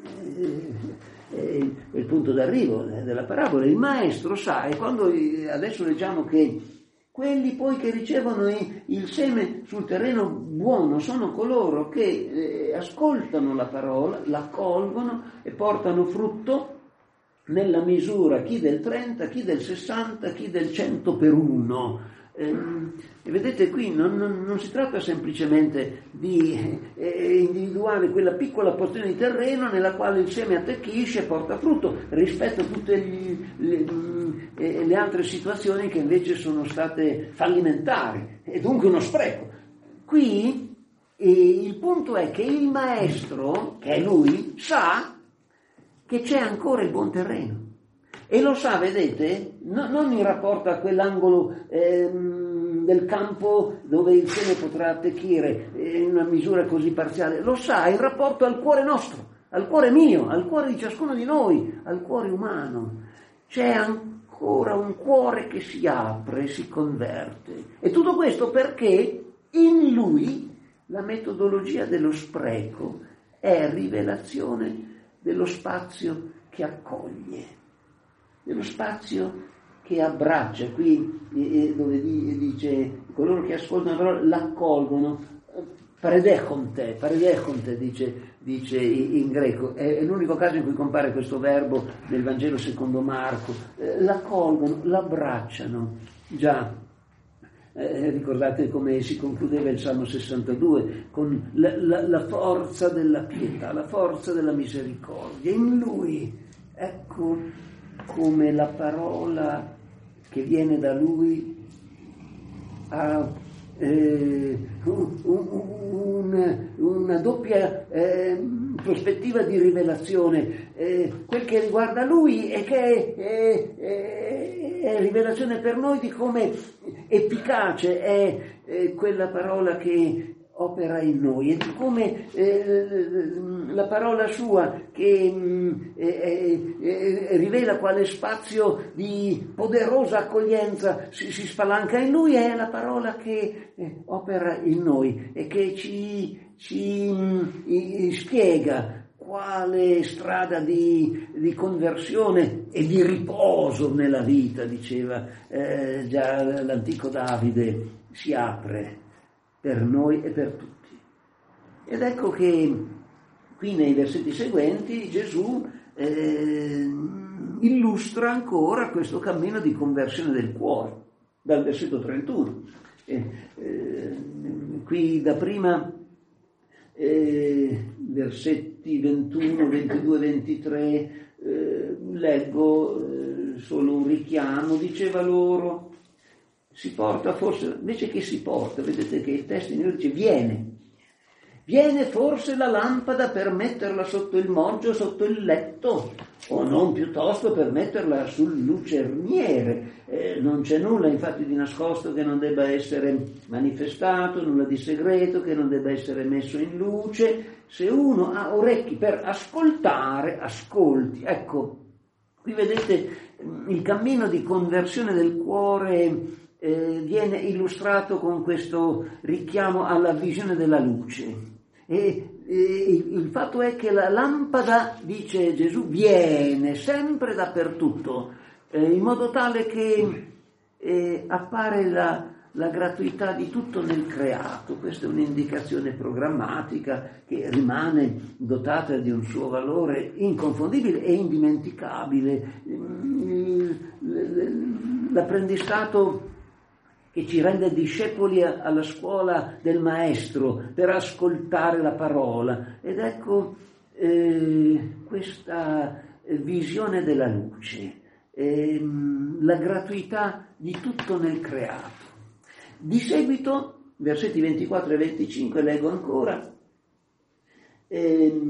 [SPEAKER 1] eh, è il punto d'arrivo della parabola. Il maestro sa, e quando adesso leggiamo che quelli poi che ricevono il seme sul terreno buono sono coloro che eh, ascoltano la parola, la colgono e portano frutto nella misura chi del trenta, chi del sessanta, chi del cento per uno. E vedete qui non, non, non si tratta semplicemente di eh, individuare quella piccola porzione di terreno nella quale il seme attecchisce e porta frutto rispetto a tutte gli, le, eh, le altre situazioni che invece sono state fallimentari e dunque uno spreco. Qui eh, il punto è che il maestro, che è lui, sa che c'è ancora il buon terreno. E lo sa, vedete, no, non in rapporto a quell'angolo ehm, del campo dove il seme potrà attecchire in una misura così parziale, lo sa in rapporto al cuore nostro, al cuore mio, al cuore di ciascuno di noi, al cuore umano. C'è ancora un cuore che si apre, si converte. E tutto questo perché in lui la metodologia dello spreco è rivelazione dello spazio che accoglie, dello spazio che abbraccia. Qui eh, dove dice coloro che ascoltano l'accolgono, predechonte, predechonte dice, dice in greco, è, è l'unico caso in cui compare questo verbo nel Vangelo secondo Marco, eh, l'accolgono, l'abbracciano. Già, eh, ricordate come si concludeva il Salmo sessantadue, con la, la, la forza della pietà, la forza della misericordia. In lui, ecco come la parola che viene da lui ha eh, un, un, una doppia eh, prospettiva di rivelazione, eh, quel che riguarda lui e che è, è, è rivelazione per noi di come efficace è, è quella parola che opera in noi, e di come eh, la parola sua che eh, eh, rivela quale spazio di poderosa accoglienza si, si spalanca in lui, è la parola che eh, opera in noi e che ci, ci eh, spiega quale strada di, di conversione e di riposo nella vita, diceva eh, già l'antico Davide, si apre per noi e per tutti. Ed ecco che qui nei versetti seguenti Gesù eh, illustra ancora questo cammino di conversione del cuore, dal versetto trentuno. Eh, eh, qui da prima eh, versetti ventuno, ventidue, ventitré, eh, leggo, eh, eh, solo un richiamo, diceva loro, si porta forse, invece che si porta, vedete che il testo in dice viene, viene forse la lampada per metterla sotto il moggio, sotto il letto, o non piuttosto per metterla sul lucerniere. Eh, non c'è nulla infatti di nascosto che non debba essere manifestato, nulla di segreto che non debba essere messo in luce. Se uno ha orecchi per ascoltare, ascolti. Ecco, qui vedete il cammino di conversione del cuore eh, viene illustrato con questo richiamo alla visione della luce. E, e il fatto è che la lampada, dice Gesù, viene sempre dappertutto, eh, in modo tale che eh, appare la, la gratuità di tutto nel creato. Questa è un'indicazione programmatica che rimane dotata di un suo valore inconfondibile e indimenticabile. L'apprendistato che ci rende discepoli alla scuola del maestro per ascoltare la parola. Ed ecco eh, questa visione della luce, eh, la gratuità di tutto nel creato. Di seguito, versetti ventiquattro e venticinque, leggo ancora, eh,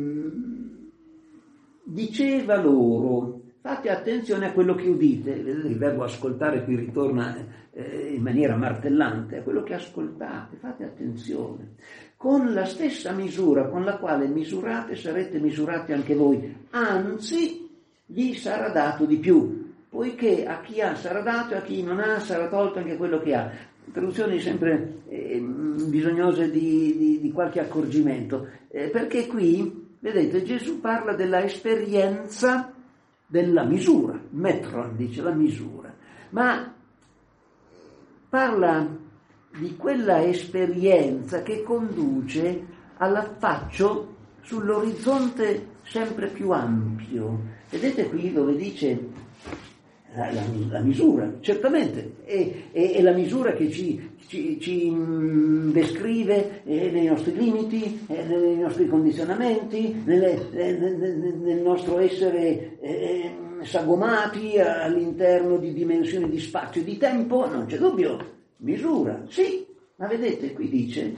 [SPEAKER 1] diceva loro, fate attenzione a quello che udite. Vedete, il verbo ascoltare qui ritorna eh, in maniera martellante, a quello che ascoltate, fate attenzione. Con la stessa misura con la quale misurate sarete misurati anche voi, anzi vi sarà dato di più, poiché a chi ha sarà dato e a chi non ha sarà tolto anche quello che ha. Traduzioni sempre eh, bisognose di, di, di qualche accorgimento, eh, perché qui, vedete, Gesù parla della esperienza della misura, metron dice la misura, ma parla di quella esperienza che conduce all'affaccio sull'orizzonte sempre più ampio. Vedete qui dove dice la, la, la misura, certamente, è, è, è la misura che ci, ci, ci mh, descrive eh, nei nostri limiti, eh, nei nostri condizionamenti, nelle, eh, nel, nel nostro essere eh, sagomati all'interno di dimensioni di spazio e di tempo, non c'è dubbio, misura, sì, ma vedete qui dice,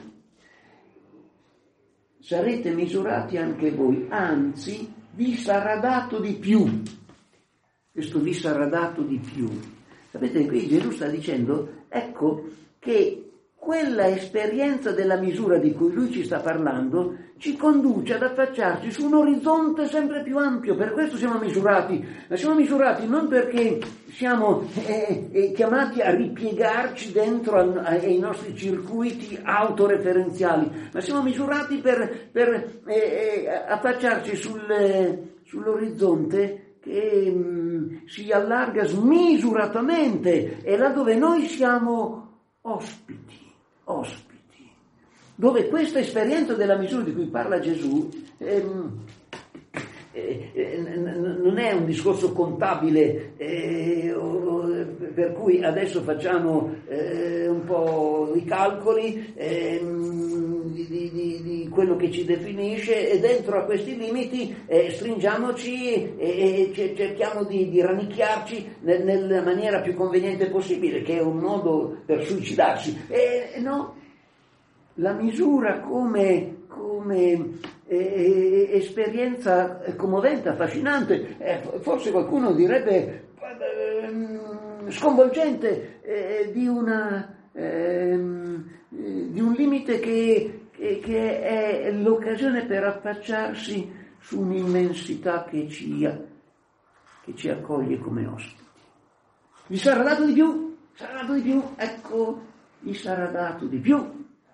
[SPEAKER 1] sarete misurati anche voi, anzi vi sarà dato di più. Questo vi sarà dato di più. Sapete, qui Gesù sta dicendo, ecco, che quella esperienza della misura di cui lui ci sta parlando ci conduce ad affacciarci su un orizzonte sempre più ampio. Per questo siamo misurati. Ma siamo misurati non perché siamo eh, eh, chiamati a ripiegarci dentro a, a, ai nostri circuiti autoreferenziali, ma siamo misurati per, per eh, eh, affacciarci sul, eh, sull'orizzonte che mh, si allarga smisuratamente, è là dove noi siamo ospiti, ospiti, dove questa esperienza della misura di cui parla Gesù ehm, eh, eh, n- non è un discorso contabile eh, o, per cui adesso facciamo eh, un po' i calcoli ehm, Di, di, di quello che ci definisce e dentro a questi limiti eh, stringiamoci e, e cerchiamo di, di rannicchiarci nel, nella maniera più conveniente possibile, che è un modo per suicidarsi. E, no, la misura come, come eh, esperienza commovente, affascinante, eh, forse qualcuno direbbe eh, sconvolgente, eh, di una eh, di un limite che che è l'occasione per affacciarsi su un'immensità che ci, che ci accoglie come ospiti. Gli sarà dato di più, sarà dato di più, ecco, gli sarà dato di più.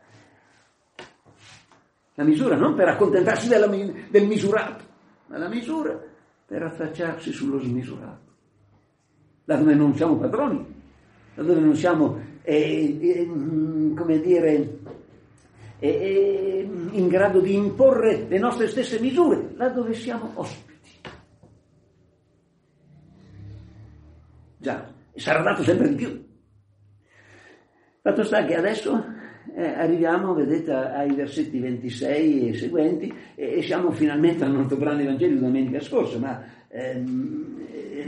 [SPEAKER 1] La misura non per accontentarsi della, del misurato, ma la misura per affacciarsi sullo smisurato. Là dove non siamo padroni, là dove non siamo, eh, eh, come dire, in grado di imporre le nostre stesse misure, là dove siamo ospiti. Già, sarà dato sempre di più. Fatto sta che adesso eh, arriviamo, vedete, ai versetti ventisei e seguenti, e, e siamo finalmente al nostro brano Evangelio di domenica scorsa, ma ehm,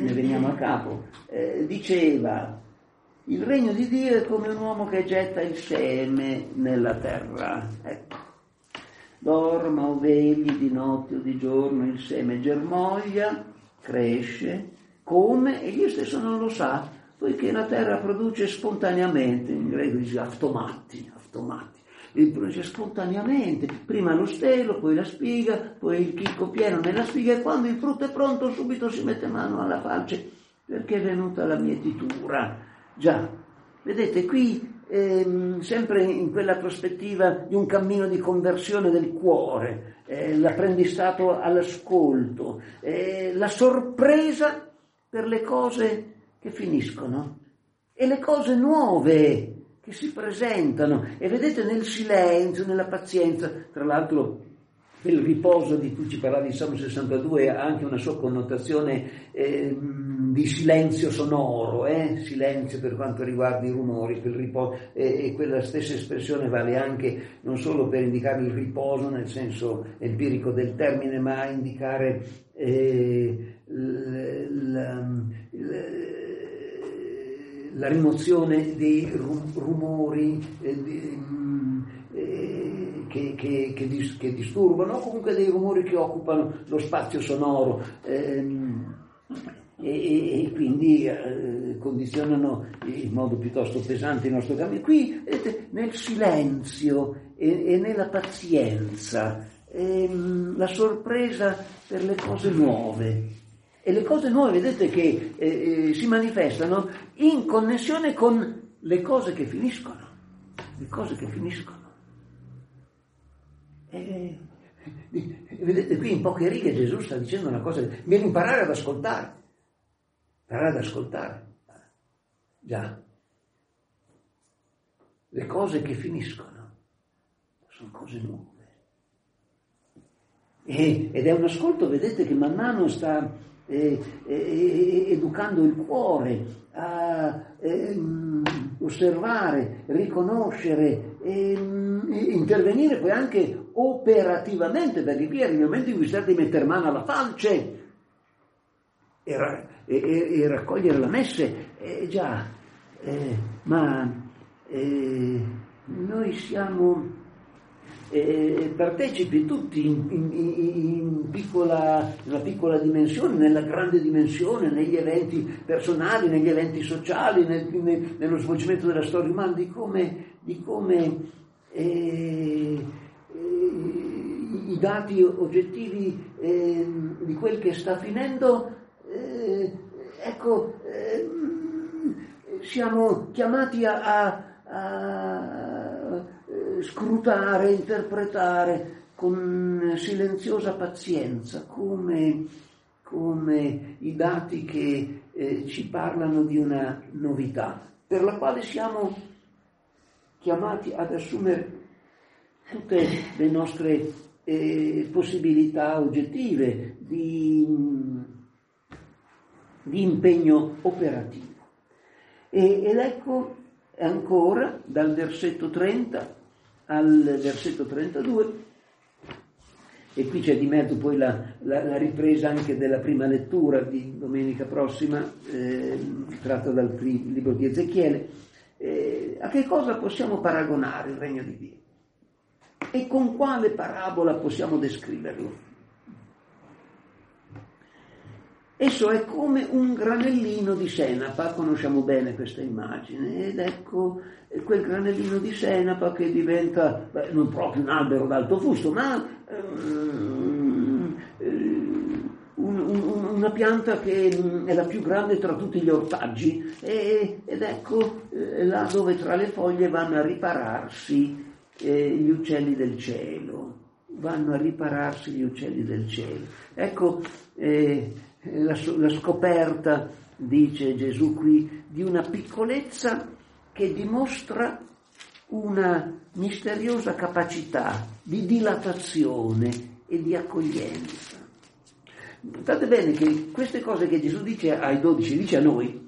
[SPEAKER 1] ne veniamo a capo, eh, diceva: il regno di Dio è come un uomo che getta il seme nella terra. Ecco, dorma o vegli di notte o di giorno, il seme germoglia, cresce, come, egli stesso non lo sa, poiché la terra produce spontaneamente, in greco dice automati, automati, e produce spontaneamente, prima lo stelo, poi la spiga, poi il chicco pieno nella spiga, e quando il frutto è pronto subito si mette mano alla falce, perché è venuta la mietitura. Già, vedete qui, ehm, sempre in quella prospettiva di un cammino di conversione del cuore, eh, l'apprendistato all'ascolto, eh, la sorpresa per le cose che finiscono e le cose nuove che si presentano, e vedete nel silenzio, nella pazienza. Tra l'altro il riposo di cui ci parlava di Salmo sessantadue ha anche una sua connotazione eh, di silenzio sonoro, eh? silenzio per quanto riguarda i rumori, quel riposo, eh, e quella stessa espressione vale anche non solo per indicare il riposo nel senso empirico del termine, ma a indicare eh, l, l, l, la rimozione dei rumori eh, di, eh, che, che, che, dis, che disturbano, o comunque dei rumori che occupano lo spazio sonoro ehm, e, e quindi eh, condizionano in modo piuttosto pesante il nostro cammino. Qui vedete, nel silenzio e, e nella pazienza, ehm, la sorpresa per le cose nuove. E le cose nuove, vedete, che eh, eh, si manifestano in connessione con le cose che finiscono. Le cose che finiscono. E, e, vedete, qui in poche righe Gesù sta dicendo una cosa: devi imparare ad ascoltare. Imparare ad ascoltare. Già. Le cose che finiscono sono cose nuove. E, ed è un ascolto, vedete, che man mano sta Eh, eh, educando il cuore a eh, osservare, riconoscere, eh, intervenire poi anche operativamente, perché qui arriva il momento in cui si tratta di mettere mano alla falce e, ra- e, e, e raccogliere la messe. Eh, già, eh, ma eh, noi siamo Eh, partecipi tutti in, in, in piccola, nella piccola dimensione, nella grande dimensione, negli eventi personali, negli eventi sociali, nel, nel, nello svolgimento della storia umana, di come, di come eh, eh, i dati oggettivi eh, di quel che sta finendo, eh, ecco, eh, siamo chiamati a, a, a scrutare, interpretare con silenziosa pazienza come, come i dati che eh, ci parlano di una novità per la quale siamo chiamati ad assumere tutte le nostre eh, possibilità oggettive di, di impegno operativo. E, ed ecco ancora dal versetto trenta al versetto trentadue, e qui c'è di mezzo poi la, la, la ripresa anche della prima lettura di domenica prossima, eh, tratta dal libro di Ezechiele. Eh, a che cosa possiamo paragonare il regno di Dio? E con quale parabola possiamo descriverlo? Esso è come un granellino di senape, conosciamo bene questa immagine, ed ecco quel granellino di senape che diventa, beh, non proprio un albero d'alto fusto, ma um, un, un, una pianta che è la più grande tra tutti gli ortaggi, e, ed ecco eh, là dove tra le foglie vanno a ripararsi eh, gli uccelli del cielo, vanno a ripararsi gli uccelli del cielo. Ecco, eh, La, la scoperta, dice Gesù qui, di una piccolezza che dimostra una misteriosa capacità di dilatazione e di accoglienza. Notate bene che queste cose che Gesù dice ai dodici, dice a noi,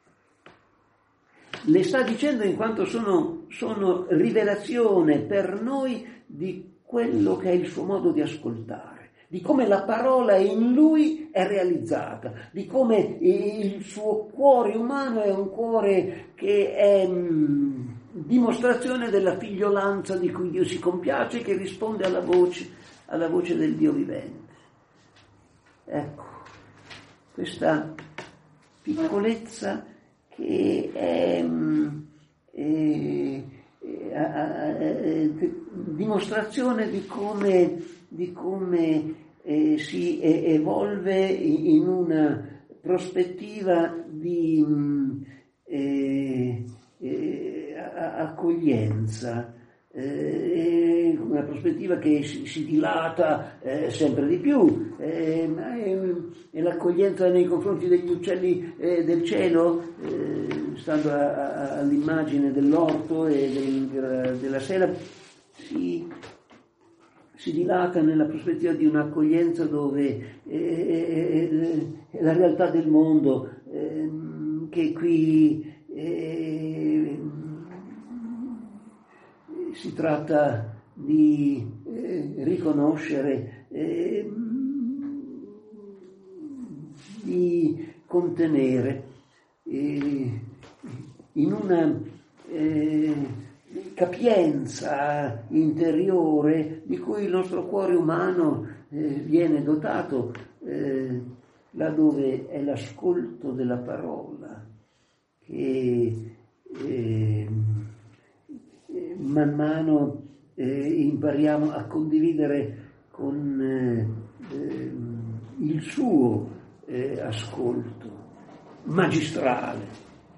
[SPEAKER 1] le sta dicendo in quanto sono, sono rivelazione per noi di quello che è il suo modo di ascoltare, di come la parola in lui è realizzata, di come il suo cuore umano è un cuore che è mh, dimostrazione della figliolanza di cui Dio si compiace, che risponde alla voce, alla voce del Dio vivente. Ecco, questa piccolezza che è, mh, è, è, è, è dimostrazione di come, di come eh, si evolve in una prospettiva di mh, eh, eh, accoglienza, eh, una prospettiva che si, si dilata eh, sempre di più, eh, e l'accoglienza nei confronti degli uccelli eh, del cielo, eh, stando a, a, all'immagine dell'orto e del, della sera, si, si dilata nella prospettiva di un'accoglienza dove eh, eh, la realtà del mondo eh, che qui eh, si tratta di eh, riconoscere, eh, di contenere eh, in una eh, capienza interiore di cui il nostro cuore umano eh, viene dotato, eh, laddove è l'ascolto della parola che eh, man mano eh, impariamo a condividere con eh, eh, il suo eh, ascolto magistrale.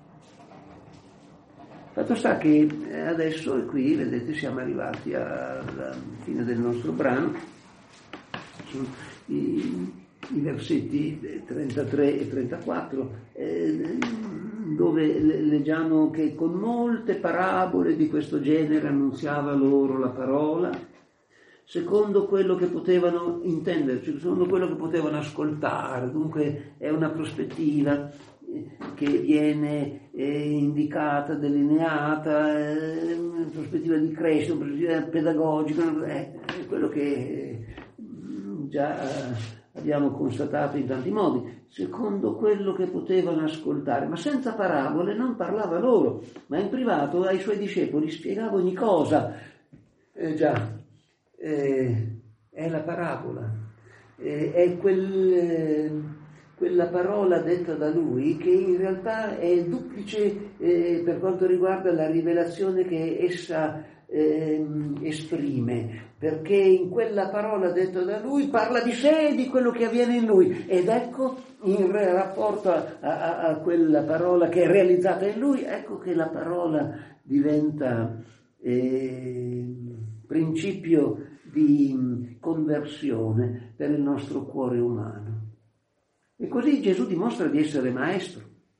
[SPEAKER 1] Fatto sta che adesso qui, vedete, siamo arrivati alla fine del nostro brano, sono i, i versetti trentatré e trentaquattro, eh, dove leggiamo che con molte parabole di questo genere annunziava loro la parola, secondo quello che potevano intenderci, secondo quello che potevano ascoltare. Dunque è una prospettiva che viene eh, indicata, delineata, eh, una prospettiva di crescita, una prospettiva pedagogica, è eh, quello che eh, già abbiamo constatato in tanti modi, secondo quello che potevano ascoltare, ma senza parabole. Non parlava loro, ma in privato ai suoi discepoli spiegava ogni cosa. Eh, già, eh, è la parabola, eh, è quel... Eh, quella parola detta da lui che in realtà è duplice eh, per quanto riguarda la rivelazione che essa eh, esprime, perché in quella parola detta da lui parla di sé e di quello che avviene in lui, ed ecco, in rapporto a, a, a quella parola che è realizzata in lui, ecco che la parola diventa eh, principio di conversione per il nostro cuore umano. E così Gesù dimostra di essere maestro,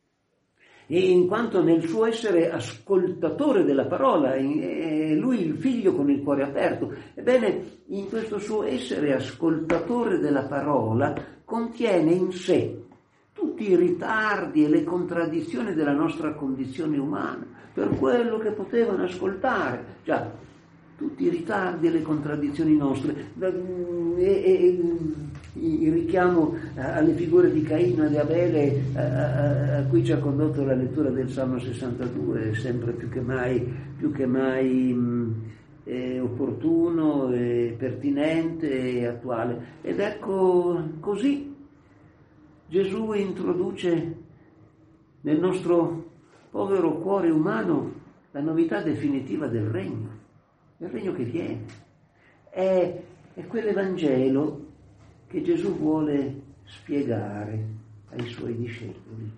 [SPEAKER 1] e in quanto nel suo essere ascoltatore della parola, è lui il figlio con il cuore aperto, ebbene in questo suo essere ascoltatore della parola contiene in sé tutti i ritardi e le contraddizioni della nostra condizione umana, per quello che potevano ascoltare, già, tutti i ritardi e le contraddizioni nostre, e, e, il richiamo alle figure di Caino e di Abele a, a, a cui ci ha condotto la lettura del Salmo sessantadue, è sempre più che mai, più che mai mh, è opportuno, è pertinente e attuale. Ed ecco, così Gesù introduce nel nostro povero cuore umano la novità definitiva del regno, il regno che viene. È, è quell'Evangelo che Gesù vuole spiegare ai suoi discepoli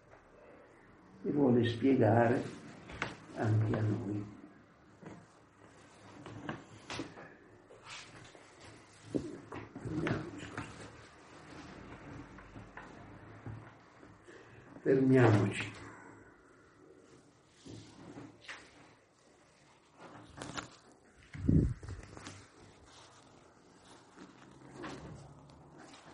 [SPEAKER 1] e vuole spiegare anche a noi. Fermiamoci. Fermiamoci.